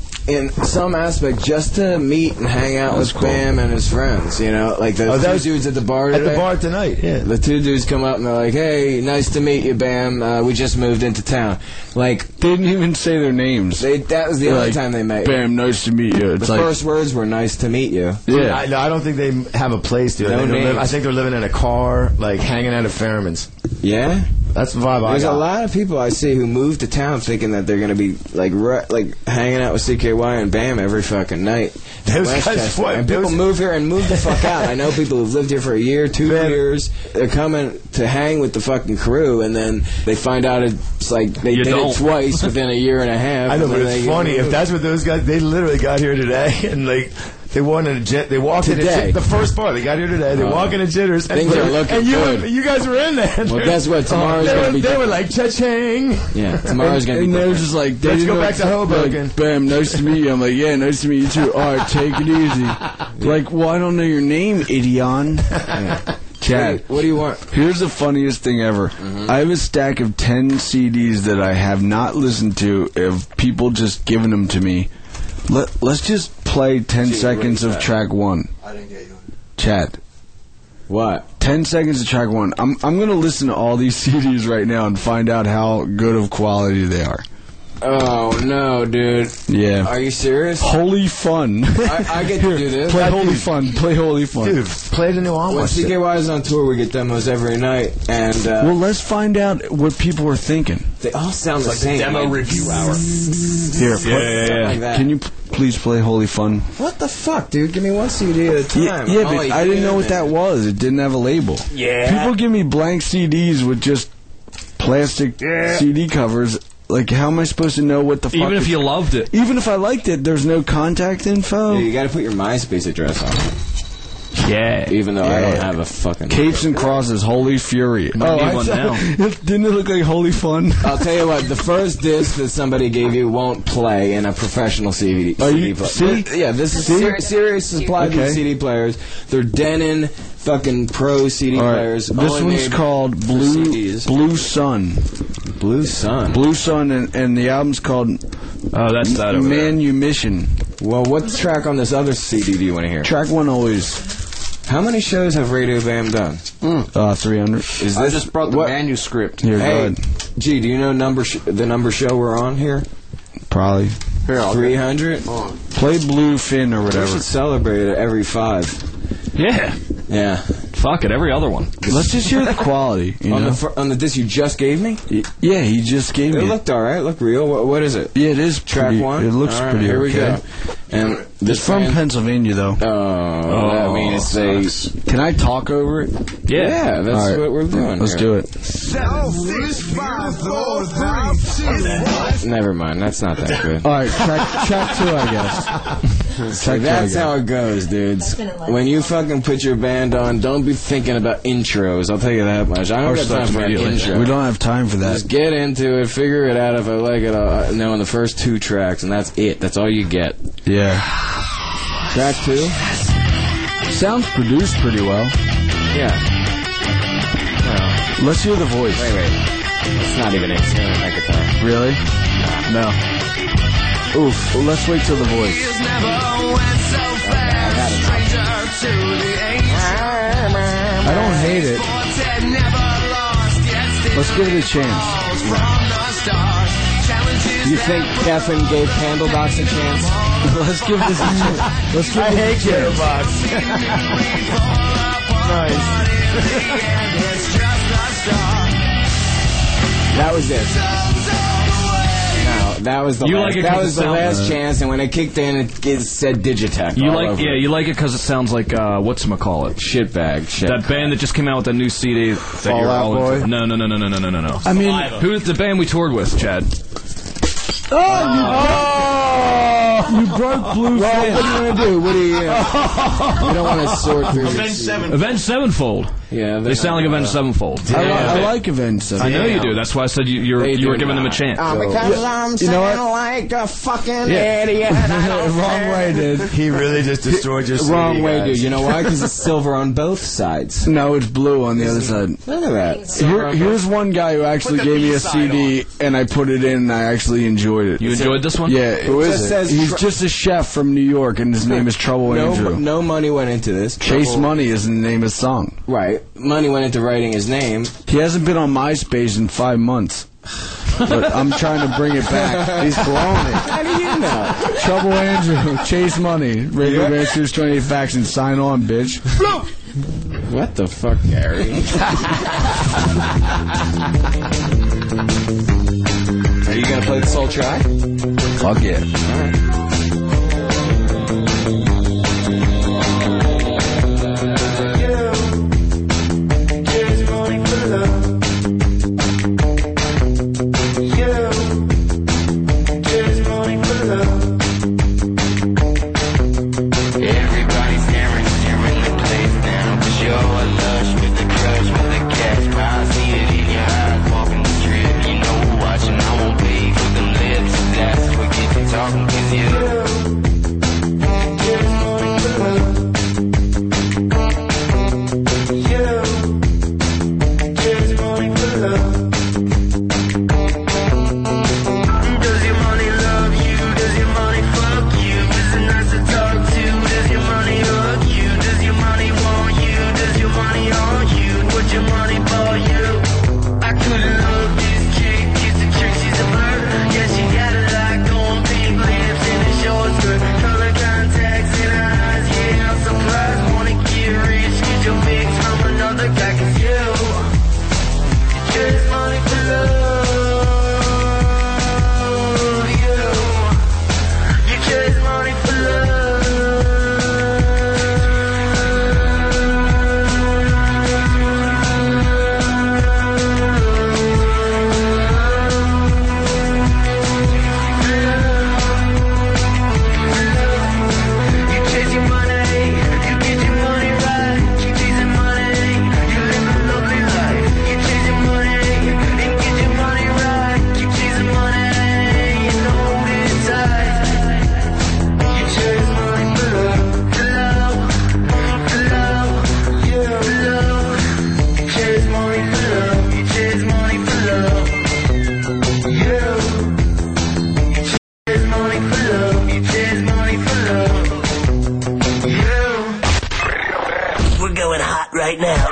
Speaker 5: in some aspect just to meet and hang out
Speaker 6: That's
Speaker 5: with
Speaker 6: cool.
Speaker 5: Bam and his friends. You know, like the
Speaker 9: Oh, that
Speaker 5: two
Speaker 9: was-
Speaker 5: dudes at the bar
Speaker 9: At
Speaker 5: today.
Speaker 9: the bar tonight, yeah.
Speaker 5: The two dudes come up and they're like, "Hey, nice to meet you, Bam. Uh, we just moved into town." Like,
Speaker 6: They didn't even say their names.
Speaker 5: they, that was the
Speaker 6: They're
Speaker 5: only
Speaker 6: like,
Speaker 5: time they met.
Speaker 6: Bam, nice to meet you. It's
Speaker 5: The
Speaker 6: like,
Speaker 5: first words were "nice to meet you."
Speaker 6: yeah.
Speaker 9: I, no, I don't think they have a place, dude. I,
Speaker 5: No
Speaker 9: think they're
Speaker 5: names.
Speaker 9: li- I think they're living in a car, like hanging out at Fairman's.
Speaker 5: Yeah.
Speaker 9: That's the vibe I
Speaker 5: There's
Speaker 9: got.
Speaker 5: a lot of people I see who move to town thinking that they're going to be like ru- like hanging out with C K Y and Bam every fucking night. in
Speaker 9: Those guys,
Speaker 5: Westchester.
Speaker 9: what,
Speaker 5: And people
Speaker 9: those-
Speaker 5: move here and move the fuck out. I know people who've lived here for a year, two
Speaker 9: Man.
Speaker 5: years. They're coming to hang with the fucking crew, and then they find out it's like they
Speaker 8: You
Speaker 5: did
Speaker 8: don't.
Speaker 5: it twice within a year and a half.
Speaker 9: I know,
Speaker 5: and
Speaker 9: but
Speaker 5: then
Speaker 9: it's
Speaker 5: they get
Speaker 9: funny. If
Speaker 5: moved.
Speaker 9: that's what those guys, they literally got here today, and like they won in a jet. They walked in a
Speaker 5: Today.
Speaker 9: jit, the first bar. They got here today. They
Speaker 5: Oh.
Speaker 9: walk in a jitters. And,
Speaker 5: Things are looking
Speaker 9: and you,
Speaker 5: good.
Speaker 9: Were, you guys were in there.
Speaker 5: Well, guess what? Tomorrow's
Speaker 9: they,
Speaker 5: gonna
Speaker 9: were,
Speaker 5: be
Speaker 9: they were
Speaker 5: different.
Speaker 9: like cha-ching.
Speaker 5: Yeah, tomorrow's going to be
Speaker 6: And they're
Speaker 5: different.
Speaker 6: just like, they
Speaker 9: Let's
Speaker 6: didn't
Speaker 9: go
Speaker 6: know-
Speaker 9: back to Hoboken.
Speaker 6: Like, Bam, nice to meet you. I'm like, yeah, nice to meet you too. All right, take it easy. Like, well, I don't know your name, Idion. Chad,
Speaker 5: What do you want?
Speaker 6: here's the funniest thing ever. I have a stack of ten C Ds that I have not listened to of people just giving them to me. Let, let's just play ten
Speaker 5: Gee,
Speaker 6: seconds
Speaker 5: what is
Speaker 6: of
Speaker 5: that?
Speaker 6: track one.
Speaker 7: I didn't get you.
Speaker 6: Chad.
Speaker 5: What?
Speaker 6: Ten seconds of track one. I'm I'm gonna listen to all these C Ds right now and find out how good of quality they are.
Speaker 5: Oh, no, dude.
Speaker 6: Yeah.
Speaker 5: Are you serious?
Speaker 6: Holy Fun.
Speaker 5: I, I get to do this.
Speaker 6: Play Holy Fun. Play Holy Fun.
Speaker 9: Dude, play the new
Speaker 5: When
Speaker 9: Almost.
Speaker 5: C K Y is on tour, we get demos every night, and uh,
Speaker 6: Well, let's find out what people are thinking.
Speaker 5: they all sound the same.
Speaker 7: Demo
Speaker 5: like,
Speaker 7: review hour.
Speaker 6: Here,
Speaker 5: something like that.
Speaker 6: can you p- please play Holy Fun?
Speaker 5: What the fuck, dude? Give me one C D at a time.
Speaker 6: Yeah, yeah
Speaker 5: Oh,
Speaker 6: but
Speaker 5: you
Speaker 6: I didn't
Speaker 5: did
Speaker 6: know what
Speaker 5: it.
Speaker 6: that was. It didn't have a label.
Speaker 5: Yeah.
Speaker 6: People give me blank C Ds with just plastic C D covers. Like, how am I supposed to know what the fuck?
Speaker 8: Even if
Speaker 6: is-
Speaker 8: you loved it.
Speaker 6: even if I liked it, there's no contact info.
Speaker 5: Yeah, you got to put your MySpace address on it.
Speaker 8: Yeah.
Speaker 5: Even though I
Speaker 6: Yeah.
Speaker 5: don't have a fucking.
Speaker 6: Capes and Crosses, Holy Fury.
Speaker 8: Might need
Speaker 6: I
Speaker 8: one
Speaker 6: saw-
Speaker 8: now.
Speaker 6: Didn't it look like Holy Fun?
Speaker 5: I'll tell you what. The first disc that somebody gave you won't play in a professional C D.
Speaker 6: Are
Speaker 5: C
Speaker 6: you-
Speaker 5: D player.
Speaker 6: see?
Speaker 5: Yeah, this is
Speaker 6: See?
Speaker 5: ser- serious supply of
Speaker 6: Okay.
Speaker 5: these C D players. They're Denon fucking pro C D
Speaker 6: All right.
Speaker 5: players.
Speaker 6: This
Speaker 5: only
Speaker 6: one's
Speaker 5: made
Speaker 6: called
Speaker 5: for
Speaker 6: Blue
Speaker 5: C Ds.
Speaker 6: Blue Sun.
Speaker 5: Blue Sun.
Speaker 6: Blue Sun, and, and the album's called
Speaker 8: Oh, that's that over there.
Speaker 6: Manumission.
Speaker 5: Well, what track on this other C D do you want to hear?
Speaker 6: Track one always.
Speaker 5: How many shows have Radio Bam done?
Speaker 6: Uh, three hundred.
Speaker 5: Is
Speaker 7: I
Speaker 5: this
Speaker 7: just brought the
Speaker 5: what-
Speaker 7: manuscript.
Speaker 6: Here,
Speaker 5: Hey,
Speaker 6: go ahead.
Speaker 5: gee, do you know number sh- the number show we're on here?
Speaker 6: Probably.
Speaker 7: Here, I'll
Speaker 5: Three hundred.
Speaker 6: Play Blue Fin or
Speaker 5: We
Speaker 6: whatever.
Speaker 5: should celebrate it every five.
Speaker 8: Yeah.
Speaker 5: Yeah.
Speaker 8: Fuck it, every other one.
Speaker 6: Let's just hear the quality. You
Speaker 5: On
Speaker 6: know?
Speaker 5: the fr- on the disc you just gave me.
Speaker 6: Y- yeah, he just gave
Speaker 5: It
Speaker 6: me.
Speaker 5: looked all right. It looked real. What, what is it?
Speaker 6: Yeah, it is
Speaker 5: Track
Speaker 6: pretty-
Speaker 5: one.
Speaker 6: It looks
Speaker 5: All right,
Speaker 6: pretty
Speaker 5: Here we
Speaker 6: okay.
Speaker 5: go. And
Speaker 6: It's
Speaker 5: this
Speaker 6: from
Speaker 5: band-
Speaker 6: Pennsylvania, though.
Speaker 5: Oh, that means they.
Speaker 6: Can I talk over it?
Speaker 8: Yeah.
Speaker 5: Yeah, that's
Speaker 6: All right.
Speaker 5: what we're doing.
Speaker 6: Let's
Speaker 5: here.
Speaker 6: do it.
Speaker 5: Never mind. That's not that good.
Speaker 6: All right, track, track two, I guess.
Speaker 5: So
Speaker 6: Track two, I
Speaker 5: that's
Speaker 6: guess.
Speaker 5: how it goes, dudes.
Speaker 4: been a lot.
Speaker 5: When you fucking put your band on, don't be thinking about intros. I'll tell you that much. I don't
Speaker 6: Or
Speaker 5: got time
Speaker 6: stuff
Speaker 5: for an
Speaker 6: immediately.
Speaker 5: intro.
Speaker 6: We don't have time for that.
Speaker 5: Just get into it, figure it out. If I like it, I'll know in the first two tracks, and that's it. That's all you get.
Speaker 6: Yeah.
Speaker 5: Track two?
Speaker 6: Sounds produced pretty well.
Speaker 5: Yeah. Well,
Speaker 6: Let's hear the voice.
Speaker 5: wait, wait. It's not even in tune, that guitar.
Speaker 6: Really? No. Oof. Well, let's wait till the voice. I don't hate it. Let's give it a chance.
Speaker 5: You think Geffen gave Candlebox a chance?
Speaker 6: Let's give this a chance. Let's give
Speaker 9: I
Speaker 6: this
Speaker 9: hate
Speaker 6: a chance.
Speaker 9: Candlebox. Nice.
Speaker 5: That was it. No, that was the
Speaker 8: You
Speaker 5: last,
Speaker 8: like it
Speaker 5: that
Speaker 8: 'cause
Speaker 5: was
Speaker 8: it
Speaker 5: the
Speaker 8: sounds-
Speaker 5: last chance, and when it kicked in, it, it said Digitech.
Speaker 8: You
Speaker 5: all
Speaker 8: like,
Speaker 5: over
Speaker 8: yeah,
Speaker 5: it.
Speaker 8: you like it because it sounds like uh, whatchamacallit.
Speaker 5: Shitbag. Shit.
Speaker 8: That band that just came out with that new C D. That
Speaker 9: Fall
Speaker 8: you're
Speaker 9: Out
Speaker 8: all
Speaker 9: Boy?
Speaker 8: into. No, no, no, no, no, no, no, no, no.
Speaker 6: I mean,
Speaker 8: Who's the band we toured with, Chad?
Speaker 6: oh, you, you broke Blue
Speaker 5: Well,
Speaker 6: Flame.
Speaker 5: what do you want to do? What do you? Uh, you don't want to sort through.
Speaker 7: Avenged Sevenfold.
Speaker 8: Avenged Sevenfold.
Speaker 5: Yeah,
Speaker 8: They sound like Avenged Sevenfold.
Speaker 6: I, li- I like Avenged Sevenfold.
Speaker 8: I know you do. That's why I said you, you're,
Speaker 5: They
Speaker 8: you were
Speaker 5: do
Speaker 8: giving them a
Speaker 5: not.
Speaker 8: chance.
Speaker 5: Oh, because I'm
Speaker 6: You know what?
Speaker 5: sounding like a fucking
Speaker 8: Yeah.
Speaker 5: idiot. I don't
Speaker 6: Wrong
Speaker 5: care.
Speaker 6: way, dude.
Speaker 9: He really just destroyed your C D,
Speaker 5: Wrong way,
Speaker 9: guys.
Speaker 5: dude. You know why? Because it's silver on both sides.
Speaker 6: No, it's blue on the other side.
Speaker 5: Look at that.
Speaker 6: Here, here's one guy who actually
Speaker 7: Put the
Speaker 6: gave me a
Speaker 7: B-side
Speaker 6: C D, and I put it in, and I actually enjoyed it.
Speaker 8: You enjoyed this one?
Speaker 6: Yeah,
Speaker 5: Who is
Speaker 6: it?
Speaker 5: it? Says
Speaker 6: He's
Speaker 5: tr-
Speaker 6: just a chef from New York, and his name is Trouble
Speaker 5: No,
Speaker 6: Andrew.
Speaker 5: no money went into this.
Speaker 6: Chase
Speaker 5: Trouble-
Speaker 6: Money is the name of the song.
Speaker 5: Right. Money went into writing his name.
Speaker 6: He hasn't been on MySpace in five months. But I'm trying to bring it back. He's blowing it.
Speaker 5: How do you know?
Speaker 6: Trouble Andrew, Chase Money, Radio Adventures twenty-eight Faction, sign on, bitch.
Speaker 5: What the fuck, Gary? Are you gonna play this whole track?
Speaker 6: Fuck yeah.
Speaker 11: Everybody's staring, staring the place down. Cause you're a lush with the crush, with the cash. I see it in your eyes, walking the strip. You know who watching, I won't pay for them lips. That's what gets you talking, cause you Does your money love you? Does your money fuck you? Is it nice to talk to? Does your money hug you? Does your money want you? Does your money on you? What your money for you? I couldn't love this chick, she's a trick, she's a flirt. Yeah, she got a lot going, pink lips and a short skirt, color contacts in her eyes. Yeah, I'm surprised, wanna get rich, get your fix from another guy, cause you, you chase money for love. You chase money for You chase your money, you get your money right. Keep chasing money, you live a lovely life. You chase your money and get your money right. Keep chasing money, you know it's tight. You chase money for love, for love, for love, yeah, for love. You chase money for love, you chase money for love, yeah. You chase money for love, you chase money for love. We're going hot right now.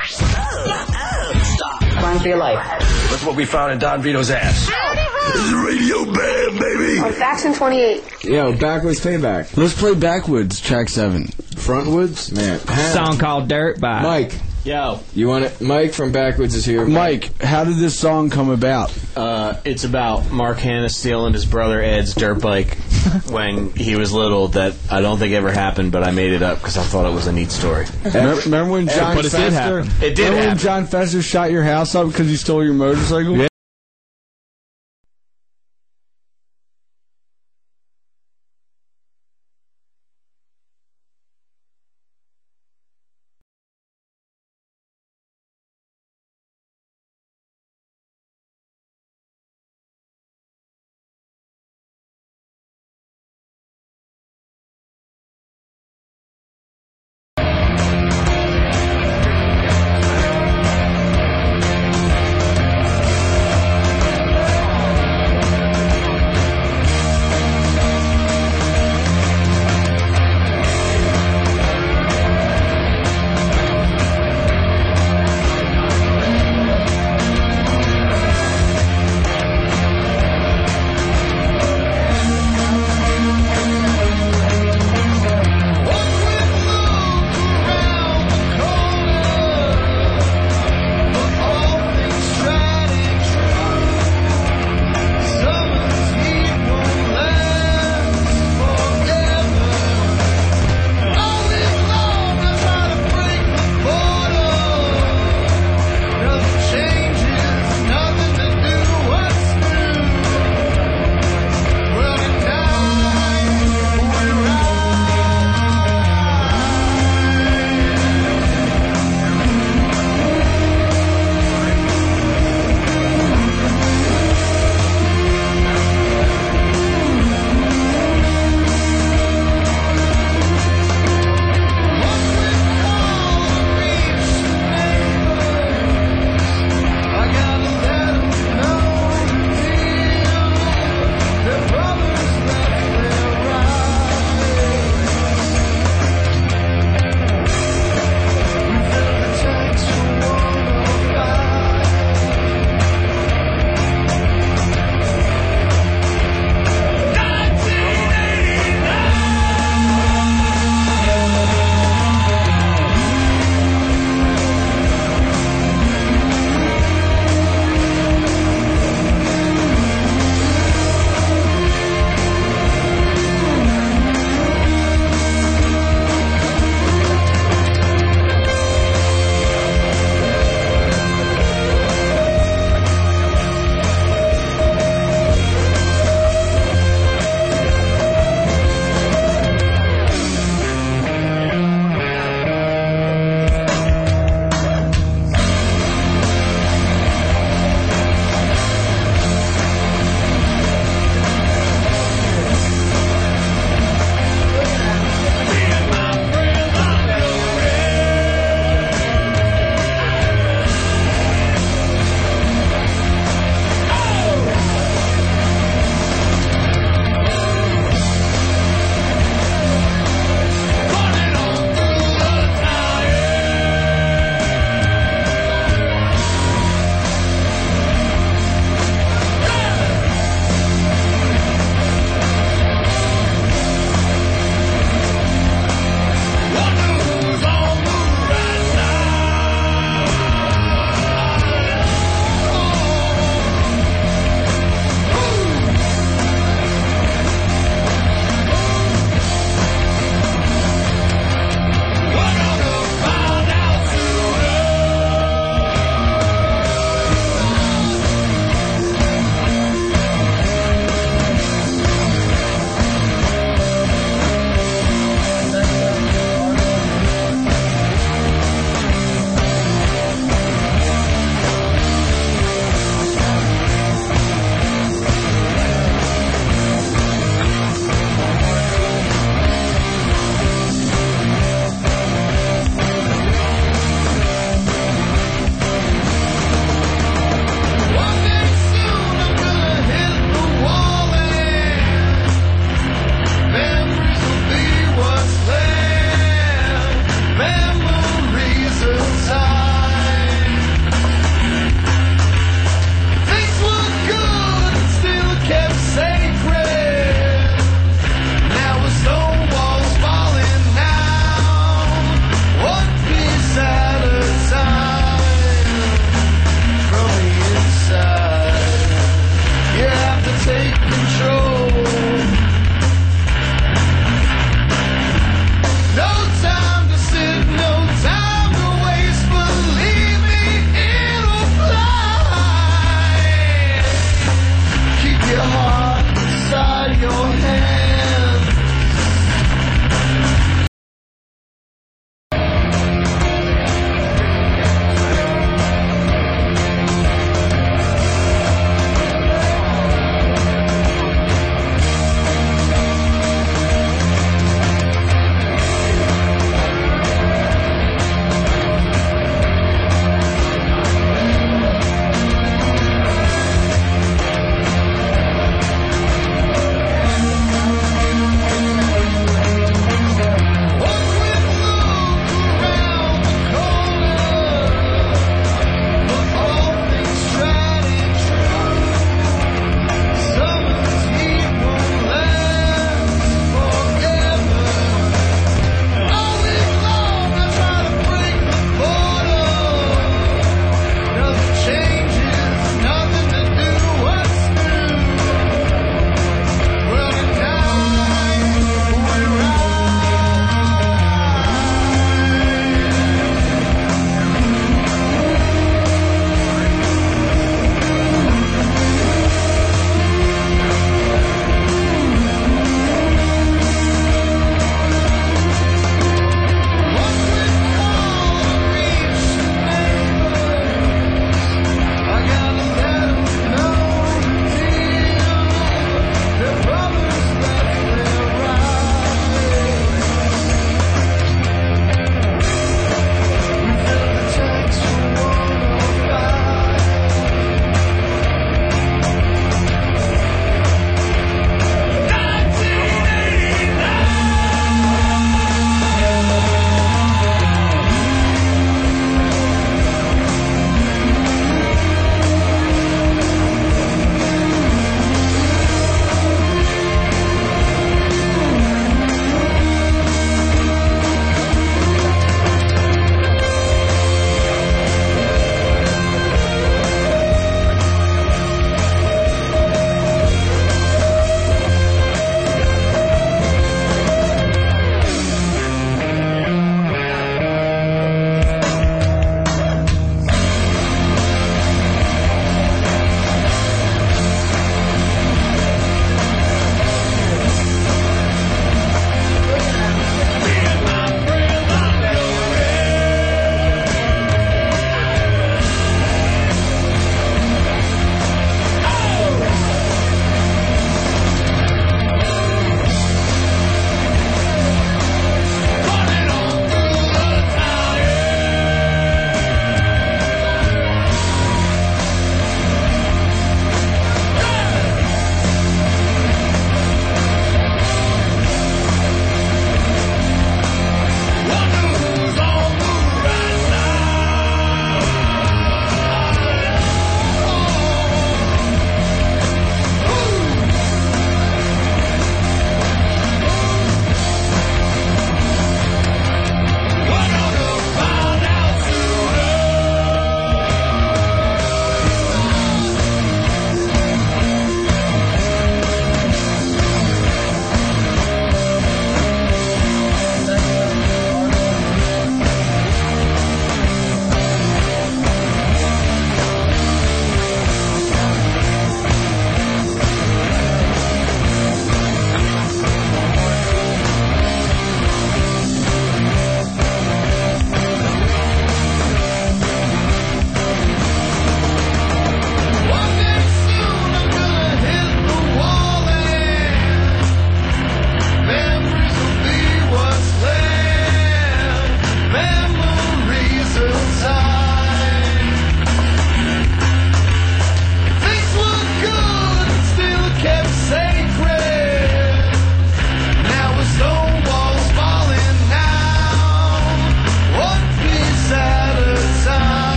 Speaker 12: Run for your life.
Speaker 3: That's what we found in Don Vito's ass. This is Radio Bam, baby.
Speaker 12: On Faction twenty-eight.
Speaker 5: Yo, backwards payback.
Speaker 6: Let's play backwards, track seven.
Speaker 5: Frontwards? Man.
Speaker 8: Song called Dirt Bike.
Speaker 5: Mike.
Speaker 7: Yo,
Speaker 5: You want it? Mike from Backwards is here.
Speaker 6: Mike, how did this song come about?
Speaker 7: uh, it's about Mark Hanna stealing his brother Ed's dirt bike when he was little. That I don't think ever happened, but I made it up because I thought it was a neat story.
Speaker 6: Remember, remember when John
Speaker 8: but it did
Speaker 6: Fester?
Speaker 8: happen.
Speaker 7: It did
Speaker 6: remember when
Speaker 7: happen.
Speaker 6: John Fester shot your house up because he stole your motorcycle?
Speaker 8: Yeah.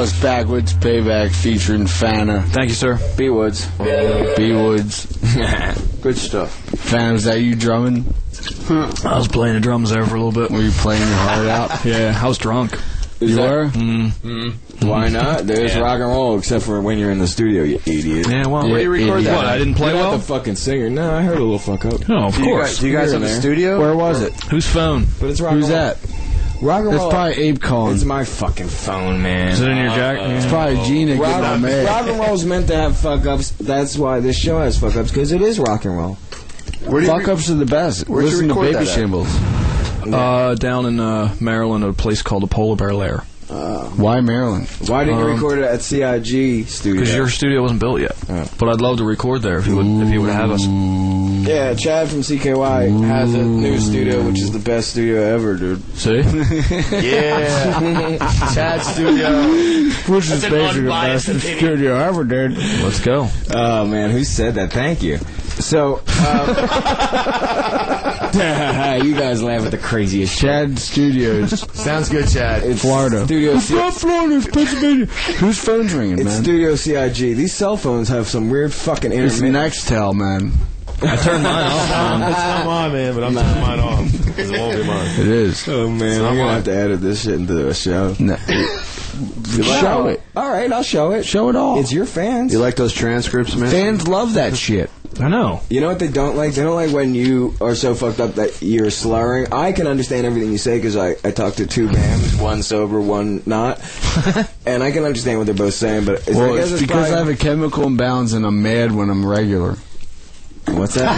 Speaker 6: was Backwoods Payback featuring Fana.
Speaker 8: Thank you, sir.
Speaker 5: B Woods.
Speaker 6: B Woods.
Speaker 9: Good stuff.
Speaker 6: Fana, was that you drumming?
Speaker 8: I was playing the drums there for a little bit.
Speaker 6: Were you playing your heart out?
Speaker 8: Yeah, I was drunk.
Speaker 6: You were?
Speaker 8: Mm.
Speaker 5: Mm. Why not? There's
Speaker 8: Yeah.
Speaker 5: rock and roll, except for when you're in the studio, you idiot.
Speaker 8: Yeah, well,
Speaker 6: Where do you record
Speaker 8: that? What, I didn't play
Speaker 5: You're
Speaker 8: well?
Speaker 5: not the fucking singer. No, I heard a little fuck up.
Speaker 8: No, of
Speaker 9: Do you
Speaker 8: course.
Speaker 9: guys, do you guys
Speaker 5: You're
Speaker 9: have
Speaker 5: in
Speaker 9: a
Speaker 5: there.
Speaker 9: studio?
Speaker 6: Where was it?
Speaker 8: Whose phone?
Speaker 5: But it's rock
Speaker 6: Who's
Speaker 5: and roll.
Speaker 6: that?
Speaker 5: Rock and
Speaker 6: That's
Speaker 5: roll.
Speaker 6: probably Abe calling.
Speaker 5: It's my fucking phone, man.
Speaker 8: Is it in your jack?
Speaker 6: It's probably Gina
Speaker 5: Rock,
Speaker 6: getting on mad.
Speaker 5: rock and roll's meant to have fuck ups. That's why this show has fuck ups, because it is rock and roll.
Speaker 9: Where do you
Speaker 6: Fuck
Speaker 9: re-
Speaker 6: ups are the best.
Speaker 9: Where'd you
Speaker 6: Listen to
Speaker 9: record
Speaker 6: Baby
Speaker 9: that at?
Speaker 6: Shambles.
Speaker 8: Uh, down in uh, Maryland, at a place called the Polar Bear Lair.
Speaker 6: Why Maryland?
Speaker 5: Why didn't you
Speaker 8: Um,
Speaker 5: record it at C I G studio?
Speaker 8: Because your studio wasn't built yet.
Speaker 5: Oh.
Speaker 8: But I'd love to record there if you would if you would have us.
Speaker 5: Yeah, Chad from C K Y has a new studio, which is the best studio ever, dude.
Speaker 8: See?
Speaker 9: Yeah. Chad Studio.
Speaker 6: Which is basically the best studio ever, dude.
Speaker 8: Let's go.
Speaker 5: Oh man, who said that? Thank you. So, um, you guys laugh at the craziest shit.
Speaker 6: Chad Studios.
Speaker 9: Sounds good, Chad.
Speaker 5: It's
Speaker 6: Florida.
Speaker 5: Studio
Speaker 6: It's
Speaker 5: C-
Speaker 6: not Florida, it's Pennsylvania. Whose phone's ringing,
Speaker 5: It's
Speaker 6: man?
Speaker 5: Studio C I G. These cell phones have some weird fucking
Speaker 6: It's
Speaker 5: intermittent.
Speaker 6: Nextel, man.
Speaker 8: I turned mine off. man.
Speaker 9: It's not mine, man, but I'm turning mine off. Because it won't be mine.
Speaker 6: It is.
Speaker 5: Oh man,
Speaker 9: It's
Speaker 5: I'm
Speaker 9: not
Speaker 5: gonna
Speaker 9: mine.
Speaker 5: have to edit this shit into a show.
Speaker 6: No. Show it.
Speaker 5: All right, I'll show it.
Speaker 6: Show it all.
Speaker 5: It's your fans.
Speaker 9: You like those transcripts, man?
Speaker 6: Fans love that shit.
Speaker 8: I know.
Speaker 5: You know what they don't like? They don't like when you are so fucked up that you're slurring. I can understand everything you say because I, I talk to two bams, one sober, one not. And I can understand what they're both saying, but it's,
Speaker 6: Well,
Speaker 5: I guess
Speaker 6: it's
Speaker 5: it's
Speaker 6: because I have
Speaker 5: probably-
Speaker 6: a chemical imbalance and I'm mad when I'm regular.
Speaker 5: What's that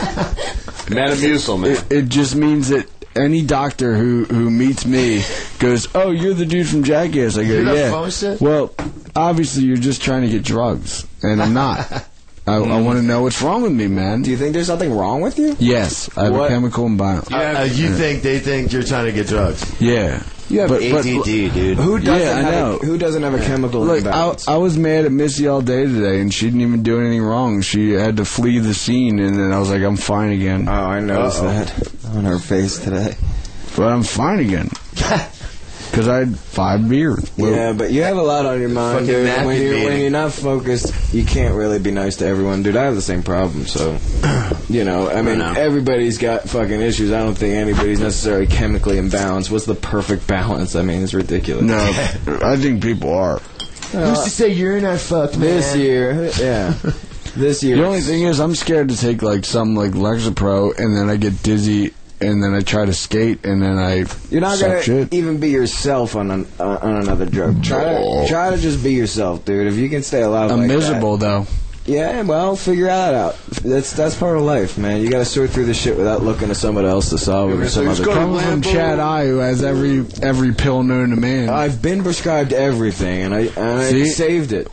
Speaker 5: mean?
Speaker 9: Metamucil, man.
Speaker 6: It, it just means that any doctor who, who meets me goes, "Oh, you're the dude from Jackass." I go,
Speaker 9: You got
Speaker 6: "Yeah."
Speaker 9: phone shit?
Speaker 6: Well, obviously you're just trying to get drugs, and I'm not. I, I want to know what's wrong with me, man.
Speaker 5: Do you think there's something wrong with you?
Speaker 6: Yes, I have
Speaker 5: What?
Speaker 6: a chemical imbalance.
Speaker 9: Uh, you think they think you're trying to get drugs?
Speaker 6: Yeah.
Speaker 5: You have
Speaker 6: But-
Speaker 9: A
Speaker 6: but-
Speaker 9: D D, dude.
Speaker 5: Who doesn't
Speaker 6: Yeah, I
Speaker 5: have
Speaker 6: know.
Speaker 5: A, who doesn't have a chemical
Speaker 6: Look, I,
Speaker 5: imbalance?
Speaker 6: I was mad at Missy all day today, and she didn't even do anything wrong. She had to flee the scene, and then I was like, I'm fine again.
Speaker 5: Oh, I noticed
Speaker 6: Uh-oh.
Speaker 5: that on her face today.
Speaker 6: But I'm fine again. Because I had five beers. Well,
Speaker 5: Yeah, but you have a lot on your mind,
Speaker 9: Fucking
Speaker 5: dude.
Speaker 9: nappy
Speaker 5: When you're, when
Speaker 9: beating.
Speaker 5: you're not focused, you can't really be nice to everyone, dude. I have the same problem, so you know. I mean,
Speaker 9: know.
Speaker 5: everybody's got fucking issues. I don't think anybody's necessarily chemically imbalanced. What's the perfect balance? I mean, it's ridiculous.
Speaker 6: No, I think people are.
Speaker 9: Who's to say you're not fucked, man?
Speaker 5: This year, yeah, this year.
Speaker 6: The only thing is, I'm scared to take like some like Lexapro, and then I get dizzy, and then I try to skate, and then I
Speaker 5: You're not
Speaker 6: suck
Speaker 5: gonna
Speaker 6: shit.
Speaker 5: even be yourself on an, uh, on another drug. Try to try to just be yourself, dude. If you can stay alive,
Speaker 6: I'm
Speaker 5: like that.
Speaker 6: miserable though.
Speaker 5: Yeah, well, figure that out. That's that's part of life, man. You got to sort through this shit without looking to someone else to solve it or some other.
Speaker 6: Coming from Chad I, who has every every pill known to man.
Speaker 5: I've been prescribed everything, and I and I
Speaker 6: See?
Speaker 5: saved it.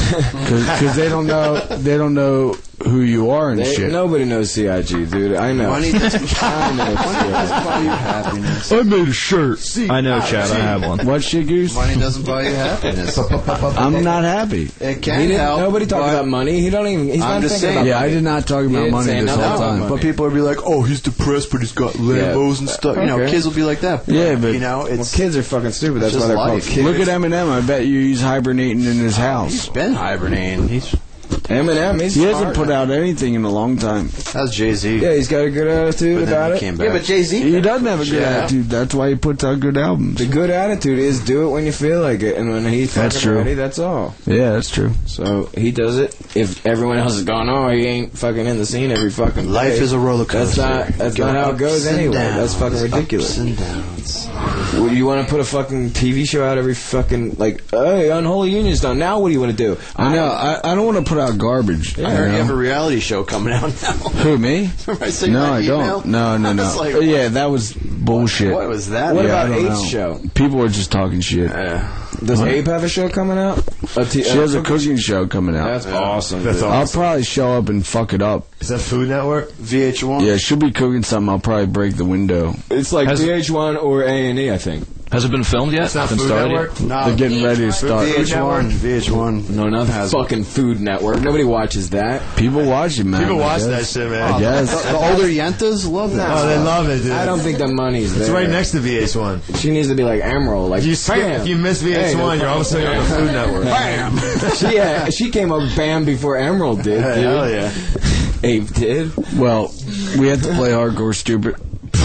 Speaker 6: Because they don't know they don't know who you are and
Speaker 5: They-
Speaker 6: shit.
Speaker 5: Nobody knows C I G, dude. I know.
Speaker 9: Money doesn't
Speaker 5: I know.
Speaker 9: Money doesn't buy you happiness.
Speaker 6: I made a shirt.
Speaker 8: I know, Chad. I have one.
Speaker 6: What shit, Goose?
Speaker 9: Money doesn't buy you happiness.
Speaker 6: I'm not happy.
Speaker 9: It
Speaker 5: He
Speaker 9: can
Speaker 5: didn't,
Speaker 9: help.
Speaker 5: nobody talked
Speaker 9: but-
Speaker 5: about money. He don't even. He's
Speaker 9: I'm
Speaker 5: not
Speaker 9: just
Speaker 5: thinking
Speaker 9: saying.
Speaker 5: about
Speaker 6: Yeah, I
Speaker 5: money.
Speaker 6: did not talk
Speaker 5: He
Speaker 6: about
Speaker 5: didn't
Speaker 6: money
Speaker 5: say
Speaker 6: this
Speaker 5: nothing
Speaker 6: whole
Speaker 5: about
Speaker 6: time.
Speaker 5: money.
Speaker 9: But people would be like, "Oh, he's depressed, but he's got Lambos and stuff." You know,
Speaker 5: Okay.
Speaker 9: kids will be like that.
Speaker 6: Yeah, but-
Speaker 9: you know,
Speaker 5: Well,
Speaker 9: it's
Speaker 5: kids are fucking stupid. That's
Speaker 9: It's
Speaker 5: why
Speaker 9: just
Speaker 5: they're called
Speaker 9: life.
Speaker 5: kids.
Speaker 6: Look at Eminem. I bet you he's hibernating in his house.
Speaker 9: he's been hibernating. He's
Speaker 5: Eminem. He's
Speaker 6: He
Speaker 5: smart.
Speaker 6: hasn't put out anything in a long time.
Speaker 9: that's Jay Z.
Speaker 5: Yeah, he's got a good attitude
Speaker 9: But then
Speaker 5: about
Speaker 9: he
Speaker 5: it.
Speaker 9: came back. Yeah, but Jay Z.
Speaker 6: He doesn't have a good
Speaker 5: Yeah.
Speaker 6: attitude. That's why he puts out good albums.
Speaker 5: The good attitude is do it when you feel like it, and when he's
Speaker 6: That's
Speaker 5: fucking
Speaker 6: true.
Speaker 5: ready, that's all.
Speaker 6: Yeah, that's true.
Speaker 5: So he does it. If everyone else is going, oh, he ain't fucking in the scene every fucking
Speaker 9: Life
Speaker 5: day.
Speaker 9: is a roller coaster.
Speaker 5: That's not. That's
Speaker 9: Go
Speaker 5: not how it
Speaker 9: ups
Speaker 5: goes
Speaker 9: and
Speaker 5: anyway.
Speaker 9: downs,
Speaker 5: That's fucking ridiculous.
Speaker 9: Ups and downs.
Speaker 5: Would you want to put a fucking T V show out every fucking like? Hey, Unholy Union's done. Now what do you want to do?
Speaker 6: I know. I, I don't want to put out garbage.
Speaker 9: I
Speaker 6: you
Speaker 9: heard you
Speaker 6: know?
Speaker 9: have a reality show coming out now.
Speaker 6: Who, me?
Speaker 9: Remember I sent
Speaker 6: No,
Speaker 9: that
Speaker 6: I
Speaker 9: email?
Speaker 6: don't. No, no,
Speaker 9: I
Speaker 6: no.
Speaker 9: was like,
Speaker 6: Oh, yeah, that was bullshit.
Speaker 9: What was that?
Speaker 5: What
Speaker 6: Yeah,
Speaker 5: about
Speaker 6: I don't
Speaker 5: Eight's
Speaker 6: know.
Speaker 5: show?
Speaker 6: People were just talking shit.
Speaker 5: Does
Speaker 6: What?
Speaker 5: Abe have a show coming out? A t-
Speaker 6: She
Speaker 5: uh,
Speaker 6: has a cooking show coming out.
Speaker 5: That's awesome.
Speaker 9: That's
Speaker 5: dude.
Speaker 9: awesome.
Speaker 6: I'll probably show up and fuck it up.
Speaker 9: Is that Food Network? V H one?
Speaker 6: Yeah, she'll be cooking something. I'll probably break the window.
Speaker 5: It's like
Speaker 8: Has-
Speaker 5: V H one or A and E, I think.
Speaker 8: Has it been filmed yet?
Speaker 9: It's not
Speaker 8: Been
Speaker 9: Food
Speaker 8: started
Speaker 9: Network?
Speaker 8: yet?
Speaker 6: They're getting ready to start.
Speaker 12: V H one. V H one.
Speaker 5: No, nothing has fucking Food Network. Nobody watches that.
Speaker 6: People watch it, man.
Speaker 9: People
Speaker 6: I
Speaker 9: watch
Speaker 6: guess.
Speaker 9: that shit, man.
Speaker 6: I guess.
Speaker 12: The, the older Yentas love that.
Speaker 9: Oh, they love it, dude.
Speaker 5: I don't think the money's there.
Speaker 9: It's right next to V H one.
Speaker 5: She needs to be like Emerald. Like
Speaker 9: If you, skip,
Speaker 5: bam.
Speaker 9: if you miss V H one,
Speaker 5: Hey,
Speaker 9: you're all of a sudden on the Food Network.
Speaker 5: Bam. she uh, she came up bam before Emerald did.
Speaker 9: Hey,
Speaker 5: dude.
Speaker 9: hell yeah.
Speaker 5: Abe did.
Speaker 6: Well, we had to play Hardcore Stupid.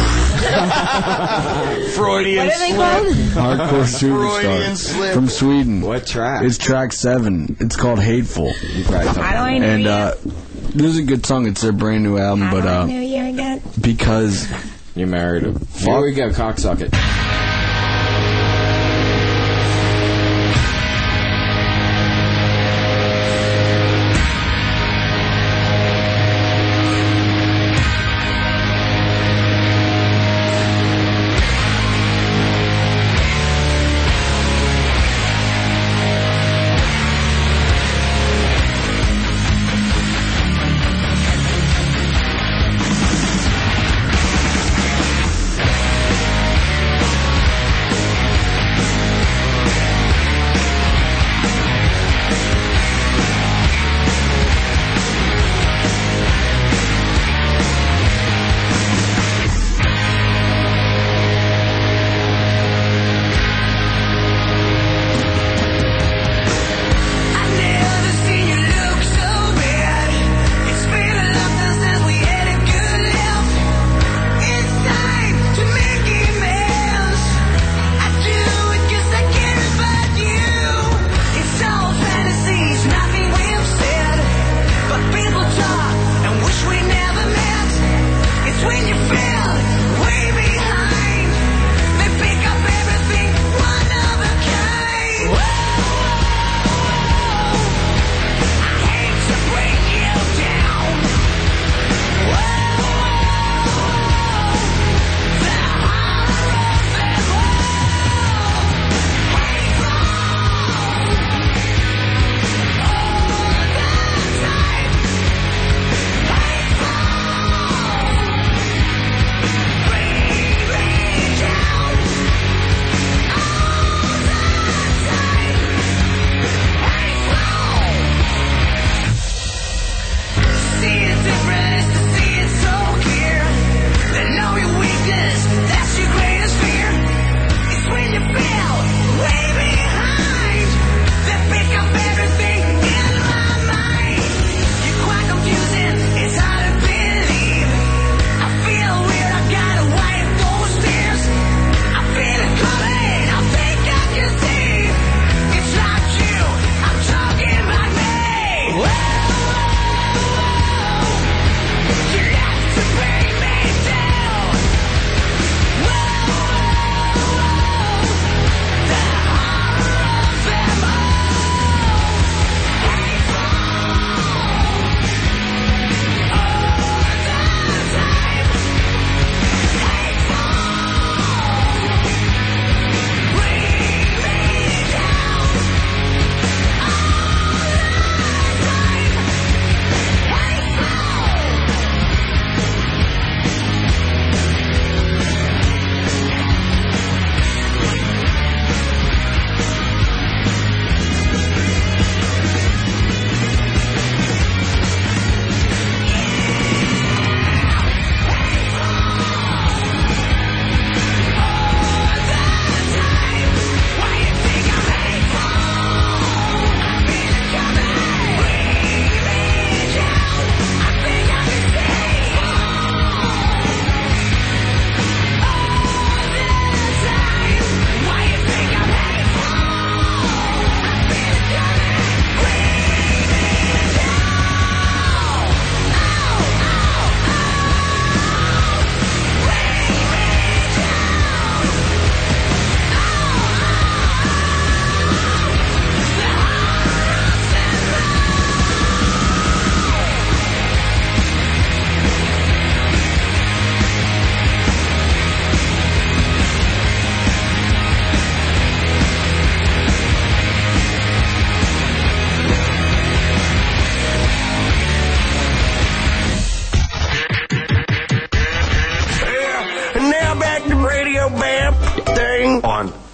Speaker 7: Freudian
Speaker 4: What are they
Speaker 7: slip.
Speaker 4: called?
Speaker 6: Hardcore
Speaker 9: Freudian
Speaker 6: Superstar
Speaker 9: slip.
Speaker 6: from Sweden.
Speaker 5: What track?
Speaker 6: It's track seven. It's called Hateful.
Speaker 4: How do I know
Speaker 6: And
Speaker 4: you?
Speaker 6: uh, this is a good song. It's their brand new album,
Speaker 4: How
Speaker 6: but
Speaker 4: do I
Speaker 6: uh,
Speaker 4: know you again?
Speaker 6: because
Speaker 5: You married him. Here we go, cocksucket.
Speaker 11: Thank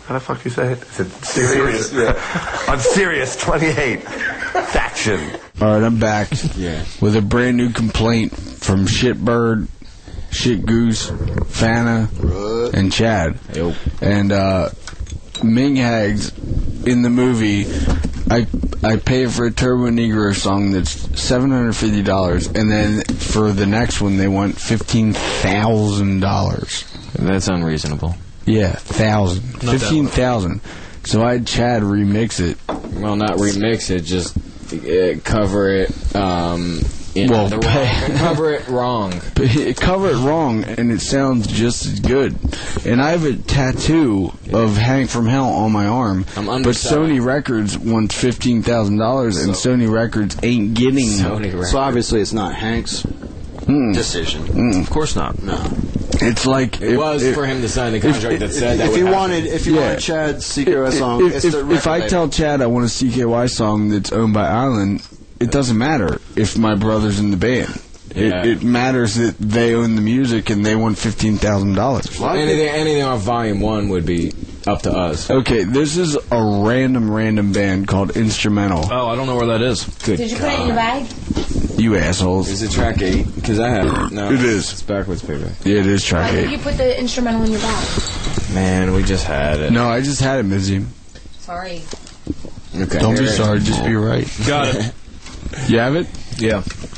Speaker 13: How the fuck you say it? Is it serious? Yeah. On Sirius twenty-eight. Faction.
Speaker 6: All right, I'm back.
Speaker 5: Yeah.
Speaker 6: With a brand new complaint from Shitbird, Shit Goose, Fana, and Chad.
Speaker 5: Yep.
Speaker 6: And uh, Ming Hags in the movie, I I pay for a Turbo Negro song that's seven hundred fifty dollars, and then for the next one they want fifteen thousand dollars.
Speaker 5: That's unreasonable.
Speaker 6: Yeah, thousand, fifteen thousand. So I had Chad remix it.
Speaker 5: Well, not remix it, just uh, cover it. Um, in
Speaker 6: Well,
Speaker 5: the
Speaker 6: pay-
Speaker 5: wrong, cover it wrong.
Speaker 6: Cover it wrong, and it sounds just as good. And I have a tattoo of Hank from Hell on my arm.
Speaker 5: I'm
Speaker 6: but
Speaker 5: underselling.
Speaker 6: Sony Records wants fifteen thousand dollars, and Sony Records ain't getting
Speaker 5: Sony
Speaker 6: it.
Speaker 5: Records.
Speaker 12: So obviously it's not Hank's
Speaker 6: Mm.
Speaker 12: decision.
Speaker 6: Mm.
Speaker 12: Of course not. No.
Speaker 6: It's like
Speaker 5: It
Speaker 6: if-
Speaker 5: was
Speaker 6: if-
Speaker 5: for him to sign the contract
Speaker 6: if-
Speaker 5: that said that
Speaker 12: If
Speaker 5: would
Speaker 12: you
Speaker 5: happen.
Speaker 12: wanted, if you
Speaker 6: Yeah.
Speaker 12: wanted Chad's C K Y song,
Speaker 6: If,
Speaker 12: it's
Speaker 6: if,
Speaker 12: the
Speaker 6: if
Speaker 12: record
Speaker 6: I
Speaker 12: label.
Speaker 6: tell Chad I want a C K Y song that's owned by Island, it doesn't matter if my brother's in the band.
Speaker 5: Yeah.
Speaker 6: It, it matters that they own the music and they want fifteen thousand dollars.
Speaker 5: Anything, anything on Volume One would be up to us.
Speaker 6: Okay, this is a random, random band called Instrumental.
Speaker 8: Oh, I don't know where that is.
Speaker 5: Good
Speaker 4: Did you put it in your bag?
Speaker 6: You assholes.
Speaker 5: Is it track eight? Because I have it. No,
Speaker 6: It is.
Speaker 5: It's backwards paper.
Speaker 6: Yeah, it is
Speaker 4: Why
Speaker 6: track
Speaker 4: did
Speaker 6: eight.
Speaker 4: you put the instrumental in your bag?
Speaker 5: Man, we just had it.
Speaker 6: No, I just had it, Mizzy.
Speaker 4: Sorry.
Speaker 5: Okay.
Speaker 6: Don't be
Speaker 5: here it
Speaker 6: sorry,
Speaker 5: is.
Speaker 6: just be right.
Speaker 8: Got it.
Speaker 6: You have it?
Speaker 8: Yeah.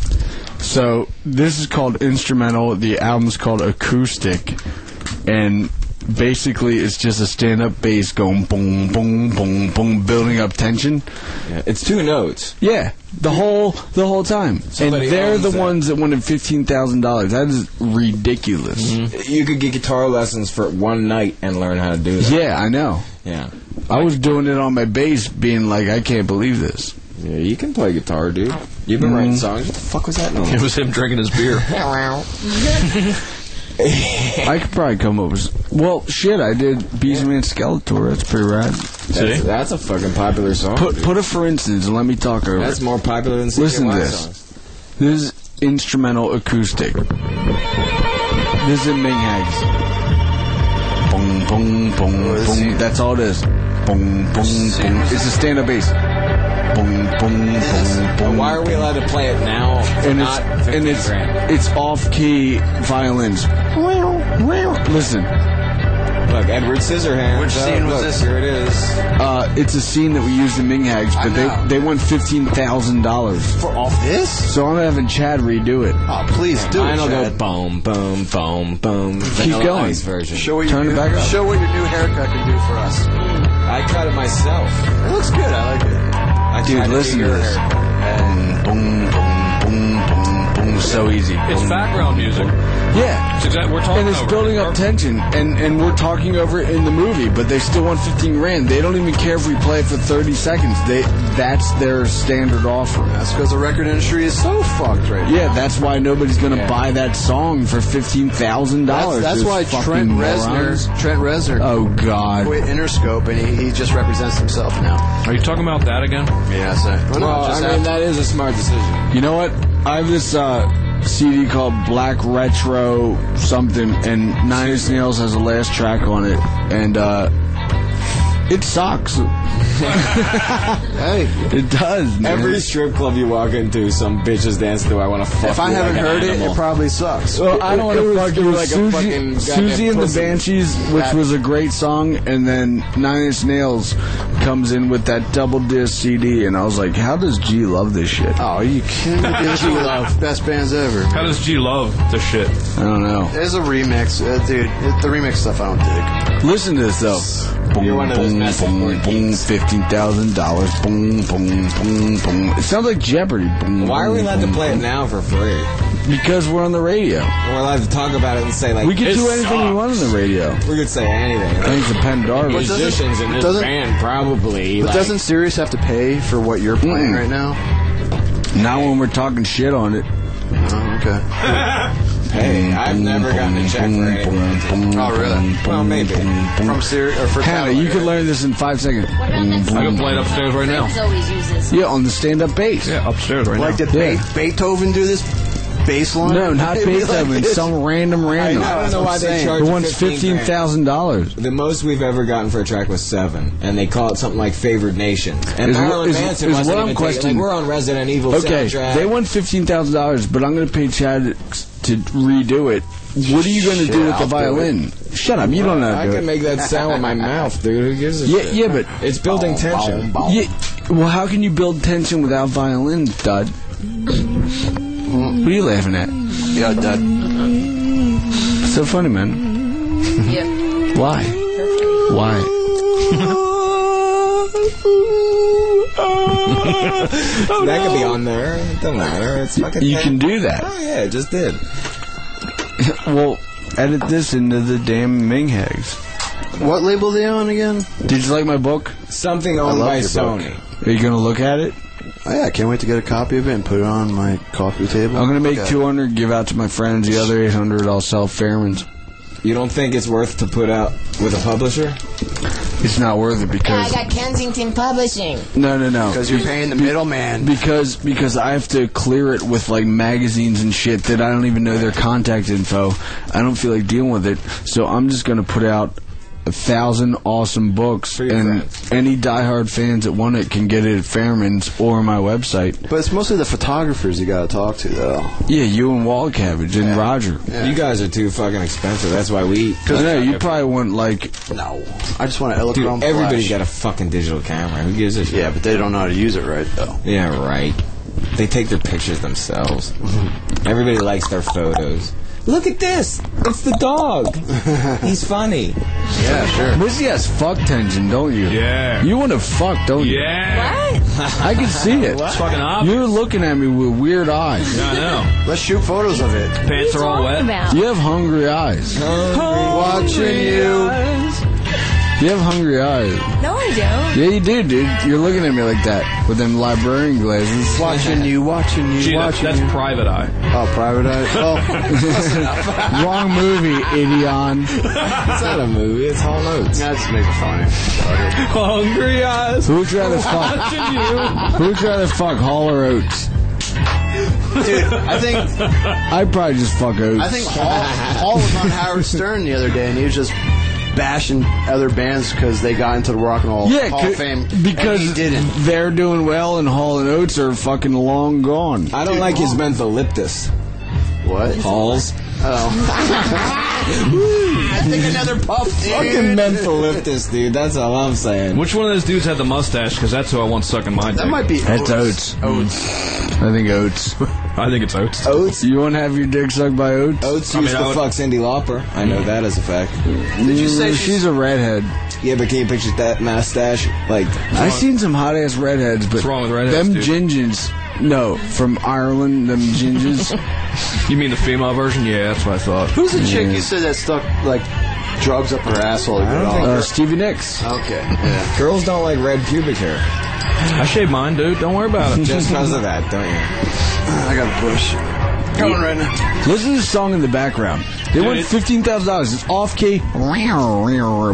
Speaker 6: So, this is called Instrumental. The album's called Acoustic. And basically, it's just a stand-up bass going boom, boom, boom, boom, building up tension.
Speaker 5: Yeah, it's two notes.
Speaker 6: Yeah, the whole the whole time.
Speaker 5: Somebody
Speaker 6: and they're
Speaker 5: owns
Speaker 6: the
Speaker 5: that.
Speaker 6: ones that wanted fifteen thousand dollars. That is ridiculous.
Speaker 5: You could get guitar lessons for one night and learn how to do that.
Speaker 6: Yeah, I know.
Speaker 5: Yeah.
Speaker 6: I was doing it on my bass, being like, I can't believe this.
Speaker 5: Yeah, you can play guitar, dude. You've been
Speaker 6: Mhm.
Speaker 5: writing songs. What the fuck was that noise?
Speaker 8: It was him drinking his beer.
Speaker 6: I could probably come up with... Well, shit, I did Beastman Skeletor. That's pretty rad.
Speaker 5: That's, that's a fucking popular song.
Speaker 6: Put
Speaker 5: dude.
Speaker 6: put a for instance, and let me talk over
Speaker 5: That's
Speaker 6: it.
Speaker 5: more popular than
Speaker 6: Listen to
Speaker 5: C K Y
Speaker 6: this.
Speaker 5: songs.
Speaker 6: This is instrumental acoustic. This is Ming Hags. Boom, boom, boom, boom. That's all it is. Boom, boom, boom. It's a stand-up bass. Boom, boom, boom, boom.
Speaker 5: Why are we allowed to play it now? For
Speaker 6: And
Speaker 5: not
Speaker 6: it's and it's
Speaker 5: grand?
Speaker 6: it's off-key violins. Listen.
Speaker 5: Look, Edward Scissorhands.
Speaker 12: Which
Speaker 5: uh,
Speaker 12: scene was
Speaker 5: look,
Speaker 12: this?
Speaker 5: Here it is.
Speaker 6: Uh, it's a scene that we used in Ming Hags, but
Speaker 12: I know.
Speaker 6: they they want fifteen thousand dollars.
Speaker 12: For off this?
Speaker 6: So I'm having Chad redo it.
Speaker 12: Oh, please do
Speaker 5: Mine
Speaker 12: it,
Speaker 5: will go
Speaker 12: Chad.
Speaker 5: boom, boom, boom, boom.
Speaker 6: Keep
Speaker 5: Vanilla
Speaker 6: going.
Speaker 5: Ice version.
Speaker 12: Show what,
Speaker 6: Turn
Speaker 12: your
Speaker 6: it
Speaker 12: new,
Speaker 6: back up.
Speaker 12: show what your new haircut can do for us.
Speaker 5: I cut it myself.
Speaker 12: It looks good. I like it.
Speaker 5: I
Speaker 6: Dude,
Speaker 5: tried
Speaker 6: listen
Speaker 5: do
Speaker 6: to
Speaker 5: your
Speaker 6: this.
Speaker 5: hair.
Speaker 6: Boom, boom, boom, boom, boom, boom. So easy.
Speaker 8: It's
Speaker 6: Boom.
Speaker 8: background music.
Speaker 6: Yeah.
Speaker 8: It's exactly we're talking
Speaker 6: And it's
Speaker 8: over.
Speaker 6: building up tension, and, and we're talking over it in the movie, but they still want fifteen grand. They don't even care if we play it for thirty seconds. They That's their standard offer.
Speaker 12: That's because the record industry is so fucked right now.
Speaker 6: Yeah, that's why nobody's going to
Speaker 5: Yeah.
Speaker 6: buy that song for fifteen thousand
Speaker 12: That's,
Speaker 6: dollars.
Speaker 12: that's why Trent Reznor, Trent Reznor
Speaker 6: Oh, God.
Speaker 12: quit Interscope, and he, he just represents himself now.
Speaker 8: Are you talking about that again?
Speaker 12: Yeah, so, well, no,
Speaker 5: Well,
Speaker 12: just
Speaker 5: I mean, that is a smart decision.
Speaker 6: You know what? I have this uh, C D called Black Retro something, and Nine Inch Nails has the last track on it, and uh, it sucks.
Speaker 12: Hey,
Speaker 6: it does, man.
Speaker 5: Every strip club you walk into, some bitches dance to I want to fuck
Speaker 12: if I
Speaker 5: you
Speaker 12: haven't
Speaker 5: like an
Speaker 12: heard it,
Speaker 5: animal.
Speaker 12: it probably sucks.
Speaker 6: Well, I don't want to fuck you.
Speaker 5: like a
Speaker 6: Susie,
Speaker 5: fucking goddamn
Speaker 6: Susie and the
Speaker 5: pussy.
Speaker 6: Banshees, which
Speaker 12: That-
Speaker 6: was a great song, and then Nine Inch Nails comes in with that double disc C D, and I was like, how does G love this shit?
Speaker 12: Oh, are you kidding me? G Love, best bands ever.
Speaker 8: How does G love the shit?
Speaker 6: I don't know.
Speaker 12: There's a remix, uh, dude. it- The remix stuff I don't dig.
Speaker 6: Listen to this, though. Boom,
Speaker 5: You're one of those
Speaker 6: boom,
Speaker 5: messy
Speaker 6: boom,
Speaker 5: board
Speaker 6: boom, fifteen thousand dollars. Boom, boom, boom, boom. It sounds like Jeopardy. Boom,
Speaker 5: Why are we
Speaker 6: boom,
Speaker 5: allowed to
Speaker 6: boom,
Speaker 5: play it
Speaker 6: boom.
Speaker 5: now for free?
Speaker 6: Because we're on the radio.
Speaker 5: And we're allowed to talk about it and say, like,
Speaker 6: We can
Speaker 5: "This
Speaker 6: do anything we
Speaker 5: sucks."
Speaker 6: want on the radio.
Speaker 5: We could say anything.
Speaker 6: Thanks to Penn Darby.
Speaker 12: But doesn't-
Speaker 5: Musicians in this
Speaker 12: doesn't-
Speaker 5: band probably.
Speaker 12: But
Speaker 5: like,
Speaker 12: doesn't Sirius have to pay for what you're playing
Speaker 6: Mm-mm.
Speaker 12: right now?
Speaker 6: Not when we're talking shit on it.
Speaker 12: Oh, okay.
Speaker 5: Hey, I've never gotten a check for anything.
Speaker 12: Oh, really?
Speaker 5: Well, maybe.
Speaker 12: From Sirius or for
Speaker 6: Hannah, you can learn this in five seconds.
Speaker 8: I can play it upstairs right now.
Speaker 10: always uses.
Speaker 6: Yeah, on the stand-up bass.
Speaker 8: Yeah, upstairs right
Speaker 12: Like
Speaker 8: now.
Speaker 12: did
Speaker 6: Yeah.
Speaker 12: Be- Beethoven do this? baseline?
Speaker 6: No, not
Speaker 12: It'd be like
Speaker 6: Beethoven.
Speaker 12: this.
Speaker 6: Some random random.
Speaker 5: I don't know why they charge
Speaker 6: The one's fifteen thousand dollars.
Speaker 5: The most we've ever gotten for a track was seven, and they call it something like Favored Nation. And
Speaker 6: Is-
Speaker 5: Marilyn
Speaker 6: is-
Speaker 5: Manson
Speaker 6: is
Speaker 5: wasn't
Speaker 6: what I'm
Speaker 5: even taking- like,
Speaker 6: questioning.
Speaker 5: we're on Resident Evil
Speaker 6: Okay,
Speaker 5: soundtrack.
Speaker 6: they want fifteen thousand dollars, but I'm going to pay Chad to redo it. What are you going to
Speaker 5: Shit,
Speaker 6: do with
Speaker 5: I'll
Speaker 6: the
Speaker 5: do
Speaker 6: violin? Shut up, you don't know how to
Speaker 5: I
Speaker 6: do
Speaker 5: can
Speaker 6: it.
Speaker 5: make that sound with my mouth, dude. Who gives a
Speaker 6: Yeah,
Speaker 5: shit?
Speaker 6: yeah, but
Speaker 5: it's building tension.
Speaker 6: Yeah, well, how can you build tension without violin, Dud? What are you laughing at?
Speaker 12: Yeah, Dud.
Speaker 6: So funny, man.
Speaker 10: Yep.
Speaker 6: Why? Why?
Speaker 5: That could be on there. It doesn't matter. It's fucking.
Speaker 6: You can do that.
Speaker 5: Oh yeah, it just did.
Speaker 6: Well, edit this into the damn Ming Hags.
Speaker 12: What label are they on again?
Speaker 6: Did you like my book?
Speaker 5: Something
Speaker 12: I
Speaker 5: owned
Speaker 12: love
Speaker 5: by
Speaker 12: your book.
Speaker 5: Sony.
Speaker 6: Are you going to look at it?
Speaker 12: Oh, yeah, I can't wait to get a copy of it and put it on my coffee table.
Speaker 6: I'm going to make
Speaker 12: Okay.
Speaker 6: two hundred, give out to my friends. The other eight hundred I'll sell Fairman's.
Speaker 5: You don't think it's worth to put out with a publisher?
Speaker 6: It's not worth it because...
Speaker 10: I got Kensington Publishing.
Speaker 6: No, no, no.
Speaker 12: Because you're paying the middleman.
Speaker 6: Because because I have to clear it with like magazines and shit that I don't even know their contact info. I don't feel like dealing with it, so I'm just gonna put out a thousand awesome books,
Speaker 5: your
Speaker 6: and
Speaker 5: friends.
Speaker 6: any diehard fans that want it can get it at Fairman's or my website.
Speaker 12: But it's mostly the photographers you gotta talk to, though.
Speaker 6: Yeah, you and Wall Cabbage and Roger.
Speaker 5: You guys are too fucking expensive. That's why we.
Speaker 6: I know you probably want like
Speaker 12: No. I just want to
Speaker 5: Dude,
Speaker 12: Electron
Speaker 5: everybody's
Speaker 12: flash.
Speaker 5: got a fucking digital camera. Who gives a shit?
Speaker 12: Yeah, but they don't know how to use it right, though.
Speaker 5: Yeah, right. They take their pictures themselves. Everybody likes their photos. Look at this! It's the dog. He's funny.
Speaker 12: Yeah, sure.
Speaker 6: Missy has fuck tension, don't you?
Speaker 8: Yeah.
Speaker 6: You want to fuck, don't you?
Speaker 8: Yeah.
Speaker 10: What?
Speaker 6: I can see it.
Speaker 8: It's fucking obvious.
Speaker 6: You're looking at me with weird eyes.
Speaker 8: Yeah, I know.
Speaker 12: Let's shoot photos of it.
Speaker 8: Pants are all wet.
Speaker 10: About?
Speaker 6: You have hungry eyes.
Speaker 12: Watching you.
Speaker 6: You have hungry eyes.
Speaker 10: No, I don't.
Speaker 6: Yeah, you do, dude. You're looking at me like that with them librarian glasses.
Speaker 12: Watching you, watching you,
Speaker 8: Gee, that's,
Speaker 12: watching
Speaker 8: that's
Speaker 12: you.
Speaker 8: private eye.
Speaker 12: Oh, private eye. Oh,
Speaker 6: Wrong movie, idiot.
Speaker 5: It's not a movie. It's Hall Notes.
Speaker 12: that's make it funny.
Speaker 8: Hungry eyes.
Speaker 6: Who'd rather fuck?
Speaker 8: Watching you.
Speaker 6: Who'd rather fuck Hall or Oates?
Speaker 12: Dude, I think
Speaker 6: I'd probably just fuck Oates.
Speaker 12: I think Hall, Hall was on Howard Stern the other day, and he was just bashing other bands because they got into the Rock and Roll
Speaker 6: yeah,
Speaker 12: Hall
Speaker 6: c-
Speaker 12: of Fame.
Speaker 6: because
Speaker 12: and he didn't.
Speaker 6: they're doing well and Hall and Oates are fucking long gone.
Speaker 5: I don't like his mentholyptus.
Speaker 12: What?
Speaker 5: Halls.
Speaker 12: I think another puff,
Speaker 5: Fucking
Speaker 12: dude.
Speaker 5: mentholyptus, dude. That's all I'm saying.
Speaker 8: Which one of those dudes had the mustache? Because that's who I want sucking my dick.
Speaker 12: That might be
Speaker 6: That's Oates.
Speaker 12: Oates.
Speaker 6: I think Oates.
Speaker 8: I think it's Oates.
Speaker 5: Oates.
Speaker 6: You want to have your dick sucked by Oates?
Speaker 5: Oates
Speaker 8: I
Speaker 5: used
Speaker 8: mean, I
Speaker 5: to
Speaker 8: would-
Speaker 5: fuck Cyndi Lauper. I know that as a fact.
Speaker 12: Did you say
Speaker 6: Mm,
Speaker 12: she's,
Speaker 6: she's a redhead?
Speaker 5: Yeah, but can you picture that mustache? Like,
Speaker 6: I seen some hot ass redheads, but
Speaker 8: What's wrong with redheads,
Speaker 6: them
Speaker 8: dude?
Speaker 6: gingers. No, from Ireland, them gingers.
Speaker 8: You mean the female version? Yeah, that's what I thought.
Speaker 12: Who's the chick you said that stuck like drugs up her asshole? To get
Speaker 5: don't
Speaker 12: off?
Speaker 5: think
Speaker 6: uh, Stevie Nicks.
Speaker 12: Okay. Yeah.
Speaker 5: girls don't like red pubic hair.
Speaker 8: I shave mine, dude. Don't worry about it.
Speaker 5: Just because of that, don't you?
Speaker 12: I got a push. Going right now.
Speaker 6: Listen to the song in the background. They
Speaker 8: Dude,
Speaker 6: want
Speaker 8: it's-
Speaker 6: fifteen thousand dollars. It's off key.
Speaker 8: Yeah,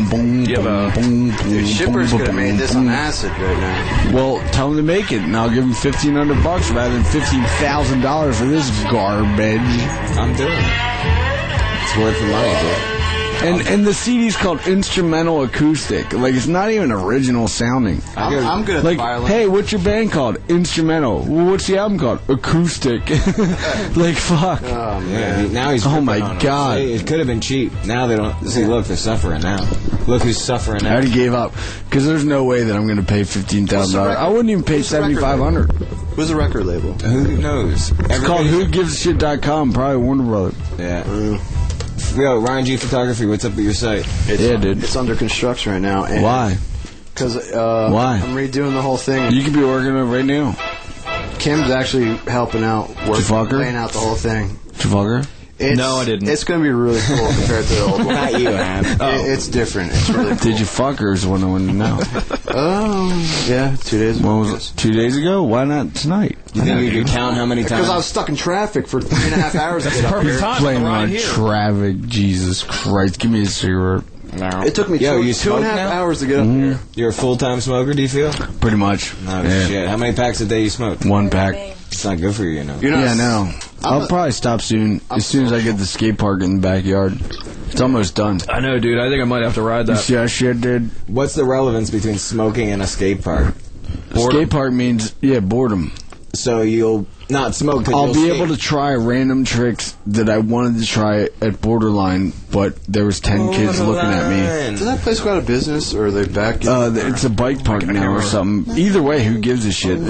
Speaker 8: but-
Speaker 12: Dude, Shippers could have made this on acid right now.
Speaker 6: Well, tell them to make it, and I'll give them fifteen hundred bucks rather than fifteen thousand dollars for this garbage.
Speaker 5: I'm doing it. It's worth the money, dude.
Speaker 6: And and the C D's called Instrumental Acoustic. Like it's not even original sounding.
Speaker 12: I'm, I'm good at
Speaker 6: Like,
Speaker 12: the violin.
Speaker 6: hey, what's your band called? Instrumental. Well, what's the album called? Acoustic. Like, fuck.
Speaker 12: Oh, man.
Speaker 5: Yeah, he- now he's.
Speaker 6: Oh,
Speaker 5: ripping
Speaker 6: my
Speaker 5: on 'em.
Speaker 6: God.
Speaker 5: See, it could have been cheap. Now they don't. See, look, they're suffering now. Look who's suffering
Speaker 6: I
Speaker 5: now.
Speaker 6: already gave up because there's no way that I'm going to pay fifteen thousand dollars. I wouldn't even pay
Speaker 12: Who's the record
Speaker 6: seventy five hundred.
Speaker 12: Who's the record label?
Speaker 5: Who knows?
Speaker 6: It's called Who Gives a Shit dot com. Probably Warner Brothers.
Speaker 5: Yeah. Yo, Ryan G Photography. What's up with your site?
Speaker 12: It's,
Speaker 6: Yeah, dude.
Speaker 12: It's under construction right now. and-
Speaker 6: Why?
Speaker 12: Because uh,
Speaker 6: Why?
Speaker 12: I'm redoing the whole thing.
Speaker 6: You could be working on it right now.
Speaker 12: Kim's actually helping out, working,
Speaker 6: fuck her?
Speaker 12: laying out the whole thing.
Speaker 6: Did you fuck her?
Speaker 12: It's,
Speaker 8: No, I didn't.
Speaker 12: It's going to be really cool compared to the old one.
Speaker 5: Not you, man.
Speaker 12: It- it's different. It's really cool.
Speaker 6: Did you fuck her is what I want to know.
Speaker 12: Um, yeah, two days
Speaker 6: What
Speaker 12: ago.
Speaker 6: was it? Two days ago? Why not tonight?
Speaker 5: You think you could count how many times?
Speaker 12: Because I was stuck in traffic for three and a half hours to get up here.
Speaker 6: Playing on traffic. Jesus Christ. Give me a cigarette.
Speaker 12: It took me
Speaker 5: Yo,
Speaker 12: two,
Speaker 5: you
Speaker 12: two and a
Speaker 5: smoke
Speaker 12: half
Speaker 5: now?
Speaker 12: hours to get up here.
Speaker 5: You're a full-time smoker, do you feel?
Speaker 6: Pretty much.
Speaker 5: No
Speaker 6: Yeah.
Speaker 5: shit. How many packs a day you smoke?
Speaker 6: One pack.
Speaker 5: It's not good for you, you know.
Speaker 12: You're not
Speaker 6: Yeah, no. I'll probably stop soon. As soon as I get the skate park in the backyard. It's almost done.
Speaker 8: I know, dude. I think I might have to ride
Speaker 6: You
Speaker 8: that.
Speaker 6: see that shit, dude?
Speaker 5: What's the relevance between smoking and a skate park?
Speaker 6: Skate park means, yeah, boredom.
Speaker 5: So you'll not smoke. 'Cause
Speaker 6: I'll
Speaker 5: you'll
Speaker 6: be
Speaker 5: skate.
Speaker 6: able to try random tricks that I wanted to try at Borderline, but there was ten kids looking at me.
Speaker 12: Does that place go out of business, or are they back?
Speaker 6: Uh, it's a bike park now or something. Either way, who gives a shit?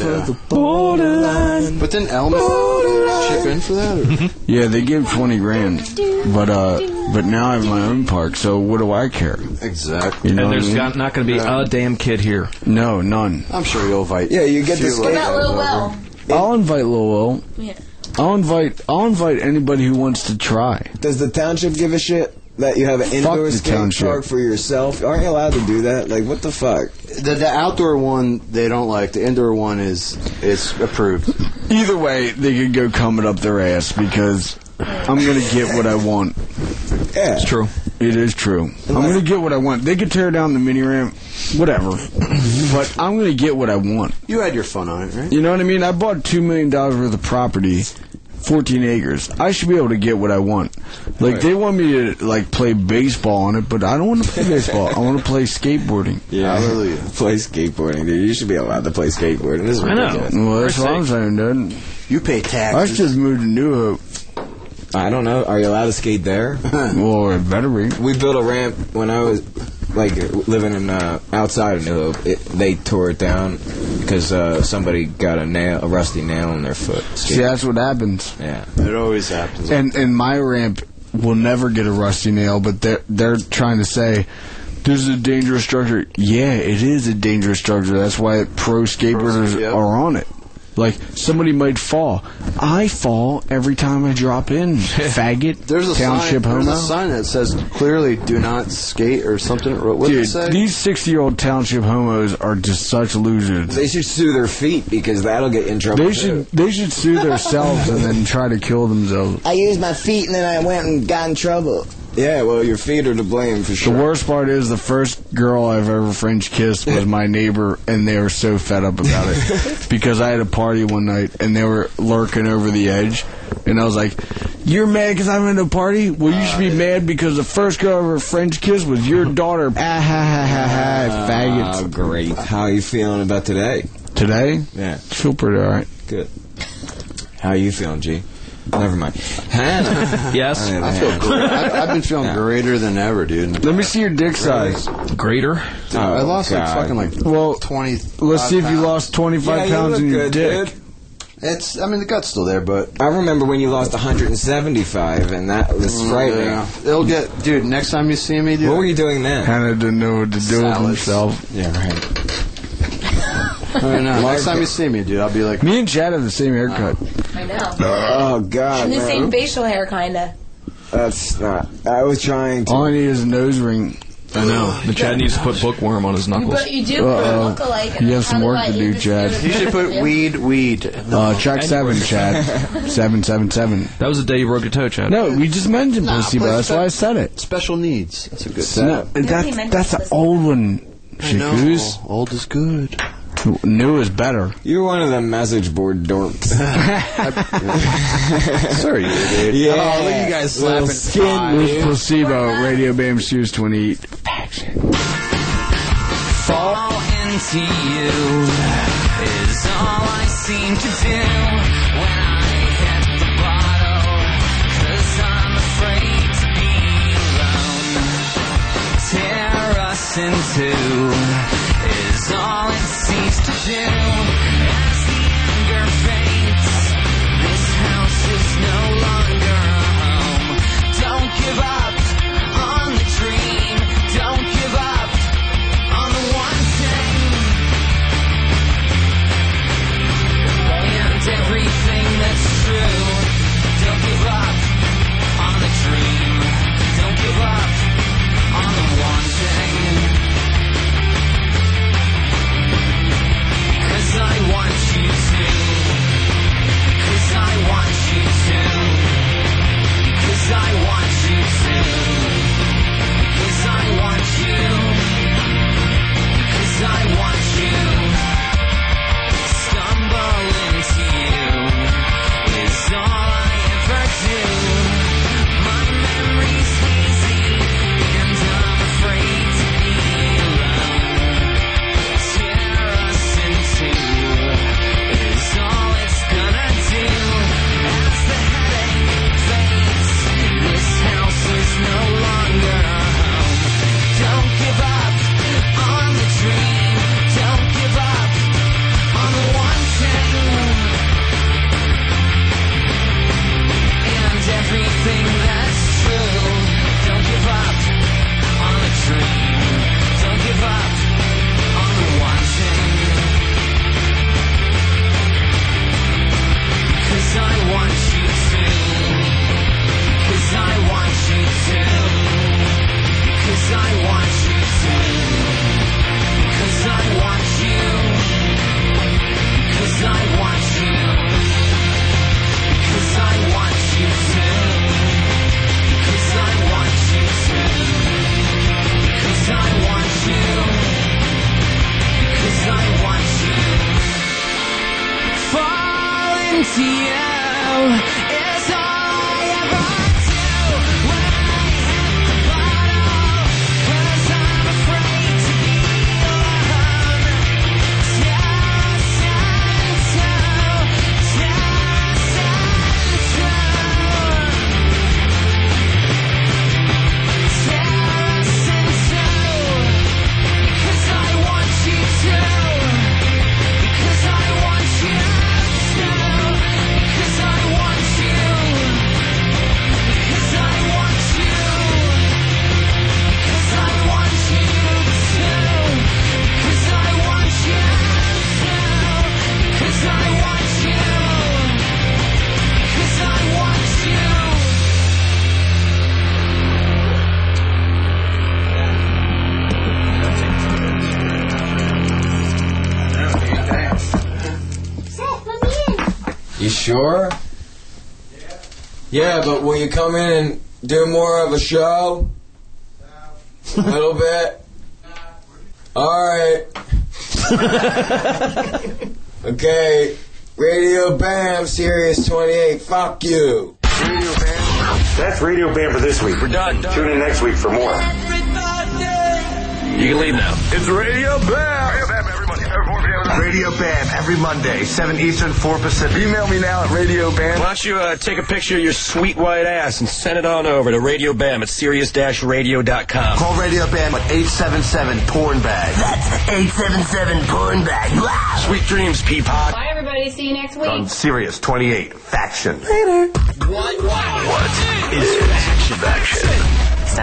Speaker 12: Borderline. But then Element chip in for that? Or?
Speaker 6: Yeah, they give twenty grand, but uh, but now I have my own park, so what do I care?
Speaker 12: Exactly.
Speaker 6: You know
Speaker 8: And
Speaker 6: what
Speaker 8: there's
Speaker 6: I mean?
Speaker 8: got, not going to be
Speaker 12: Yeah.
Speaker 8: a damn kid here.
Speaker 6: No, none.
Speaker 12: I'm sure you'll invite.
Speaker 5: Yeah, you get to
Speaker 12: few
Speaker 5: skate.
Speaker 4: What about
Speaker 12: guys
Speaker 4: Lil
Speaker 12: over.
Speaker 4: Will?
Speaker 6: I'll invite Lil Will.
Speaker 4: Yeah.
Speaker 6: I'll invite. I'll invite anybody who wants to try.
Speaker 5: Does the township give a shit that you have an indoor
Speaker 6: the
Speaker 5: skate
Speaker 6: township.
Speaker 5: park for yourself? Aren't you allowed to do that? Like, what the fuck?
Speaker 12: The, the outdoor one they don't like. The indoor one is is approved.
Speaker 6: Either way, they could go cum it up their ass because I'm gonna get what I want.
Speaker 5: Yeah,
Speaker 8: It's true.
Speaker 6: It is true. I'm gonna get what I want. They could tear down the mini ramp, whatever, but I'm gonna get what I want.
Speaker 12: You had your fun on it, right?
Speaker 6: You know what I mean? I bought two million dollars worth of property, fourteen acres. I should be able to get what I want. Like
Speaker 5: Right.
Speaker 6: they want me to like play baseball on it, but I don't want to play baseball. I want to play skateboarding.
Speaker 5: Yeah,
Speaker 12: Hallelujah.
Speaker 5: play skateboarding, dude. You should be allowed to play skateboarding. This is
Speaker 8: I know.
Speaker 5: ridiculous.
Speaker 6: Well, that's
Speaker 8: For
Speaker 6: what I'm
Speaker 8: sake.
Speaker 6: saying, dude.
Speaker 12: You pay
Speaker 6: I
Speaker 12: taxes.
Speaker 6: just moved to New Hope.
Speaker 5: I don't know. Are you allowed to skate there?
Speaker 6: Well, it better be.
Speaker 5: We built a ramp when I was like living in uh, outside of New Hope. It, they tore it down because uh, somebody got a nail, a rusty nail in their foot.
Speaker 6: See, that's what happens.
Speaker 5: Yeah.
Speaker 12: It always happens.
Speaker 6: And and my ramp will never get a rusty nail, but they're they're trying to say this is a dangerous structure. Yeah, it is a dangerous structure. That's why pro skateboarders
Speaker 12: Pro- yeah.
Speaker 6: are on it. Like somebody might fall. I fall every time I drop in. Faggot.
Speaker 12: There's a
Speaker 6: township
Speaker 12: sign. There's
Speaker 6: homo.
Speaker 12: a sign that says clearly "Do not skate" or something. What did it
Speaker 6: Dude,
Speaker 12: say?
Speaker 6: these sixty-year-old township homos are just such losers.
Speaker 5: They should sue their feet because that'll get you in trouble.
Speaker 6: They
Speaker 5: too.
Speaker 6: should they should sue themselves and then try to kill themselves.
Speaker 5: I used my feet and then I went and got in trouble. Yeah, well, your feet are to blame for
Speaker 6: The
Speaker 5: sure.
Speaker 6: worst part is the first girl I've ever French kissed was my neighbor, and they were so fed up about it because I had a party one night and they were lurking over the edge, and I was like, "You're mad because I'm in a party? Well, you should be mad because the first girl I ever French kissed was your daughter." Ah ha ha ha ha! Faggots.
Speaker 5: Oh, great. How are you feeling about today?
Speaker 6: Today,
Speaker 5: Yeah,
Speaker 6: I feel pretty alright.
Speaker 5: good. How are you feeling, G? Never mind. Hannah.
Speaker 8: Yes.
Speaker 5: Oh, yeah,
Speaker 12: I feel
Speaker 5: Hannah.
Speaker 12: great. I, I've been feeling
Speaker 5: Yeah.
Speaker 12: greater than ever, dude.
Speaker 6: Let me see your dick size.
Speaker 8: Greater.
Speaker 12: Dude, I
Speaker 5: Oh,
Speaker 12: lost like
Speaker 5: God.
Speaker 12: fucking like
Speaker 6: Well,
Speaker 12: twenty.
Speaker 6: let's see if you
Speaker 12: pounds.
Speaker 6: lost twenty-five
Speaker 5: Yeah, you
Speaker 6: pounds
Speaker 5: look
Speaker 6: in your
Speaker 5: good,
Speaker 6: dick.
Speaker 5: dude.
Speaker 12: It's. I mean, the gut's still there, but
Speaker 5: I remember when you lost one hundred seventy-five, and that was frightening.
Speaker 12: yeah. It'll get, dude. Next time you see me, dude.
Speaker 5: What were you doing then?
Speaker 6: Hannah didn't know what to do with
Speaker 12: Salads.
Speaker 6: himself.
Speaker 5: Yeah, right.
Speaker 12: I don't know. Next time you see me, dude, I'll be like,
Speaker 6: Me and Chad have the same haircut.
Speaker 4: I know.
Speaker 5: Oh, God.
Speaker 4: And the
Speaker 5: man.
Speaker 4: same facial hair, kinda.
Speaker 5: That's not. I was trying to.
Speaker 6: All I need is a nose ring.
Speaker 8: I know. The Chad needs to put bookworm on his knuckles.
Speaker 4: But you do
Speaker 6: Uh-oh.
Speaker 4: look alike. and
Speaker 6: You have
Speaker 4: that's
Speaker 6: some
Speaker 4: how
Speaker 6: work
Speaker 4: do
Speaker 6: to
Speaker 4: I-
Speaker 6: do,
Speaker 4: just
Speaker 6: Chad.
Speaker 4: it.
Speaker 12: you should put
Speaker 4: Yeah.
Speaker 12: weed, weed.
Speaker 6: Uh, track seven, Chad. seven seven seven.
Speaker 8: That was the day you broke your toe, Chad.
Speaker 6: No, we just mentioned
Speaker 12: Nah,
Speaker 6: pussy,
Speaker 12: play
Speaker 6: bro. That's
Speaker 12: spe-
Speaker 6: why I said it.
Speaker 12: Special needs. That's a good.
Speaker 6: No, that's
Speaker 4: mentioned
Speaker 6: that's an
Speaker 4: pussy.
Speaker 6: old one.
Speaker 12: I know.
Speaker 6: Shakuz.
Speaker 12: Old is good.
Speaker 6: New is better.
Speaker 5: You're one of the message board dorks.
Speaker 12: Sorry, dude.
Speaker 5: Yeah.
Speaker 12: Oh, look at you guys
Speaker 5: Little
Speaker 12: slapping.
Speaker 5: skin
Speaker 12: Five.
Speaker 6: With placebo, Radio Bam Shoes twenty-eight.
Speaker 11: Fall into you is all I seem to do when I hit the bottle, 'cause I'm afraid to be alone. Tear us in two is all it seems to do. As the anger fades, this house is no longer a home. Don't give up on the dream. Don't give up on the one thing. And everything that's true. Don't give up on the dream. Don't give up on the one thing. 'Cause I want you to. to you is all I ever do when I hit the bottle, 'cause I'm afraid to be alone. Just and two, just and
Speaker 5: You sure? Yeah, but will you come in and do more of a show? A little bit? Alright. Okay. Radio Bam, Sirius twenty-eight. Fuck you.
Speaker 3: Radio Bam. That's Radio Bam for this week. We're done. Tune in next week for more. You can leave now. It's Radio Bam. Radio Bam every Monday.
Speaker 2: Radio Bam every Monday, seven Eastern, four Pacific.
Speaker 3: Email me now at Radio Bam. Why don't you uh, take a picture of your sweet white ass and send it on over to Radio Bam at Sirius radio dot com.
Speaker 2: Call Radio Bam at eight seven seven porn bag.
Speaker 3: That's eight seven seven porn bag. Wow. Sweet dreams, Peapod.
Speaker 4: Bye, everybody. See you next week.
Speaker 2: On Sirius twenty-eight, Faction.
Speaker 3: Later. What? What? What is Faction? Faction.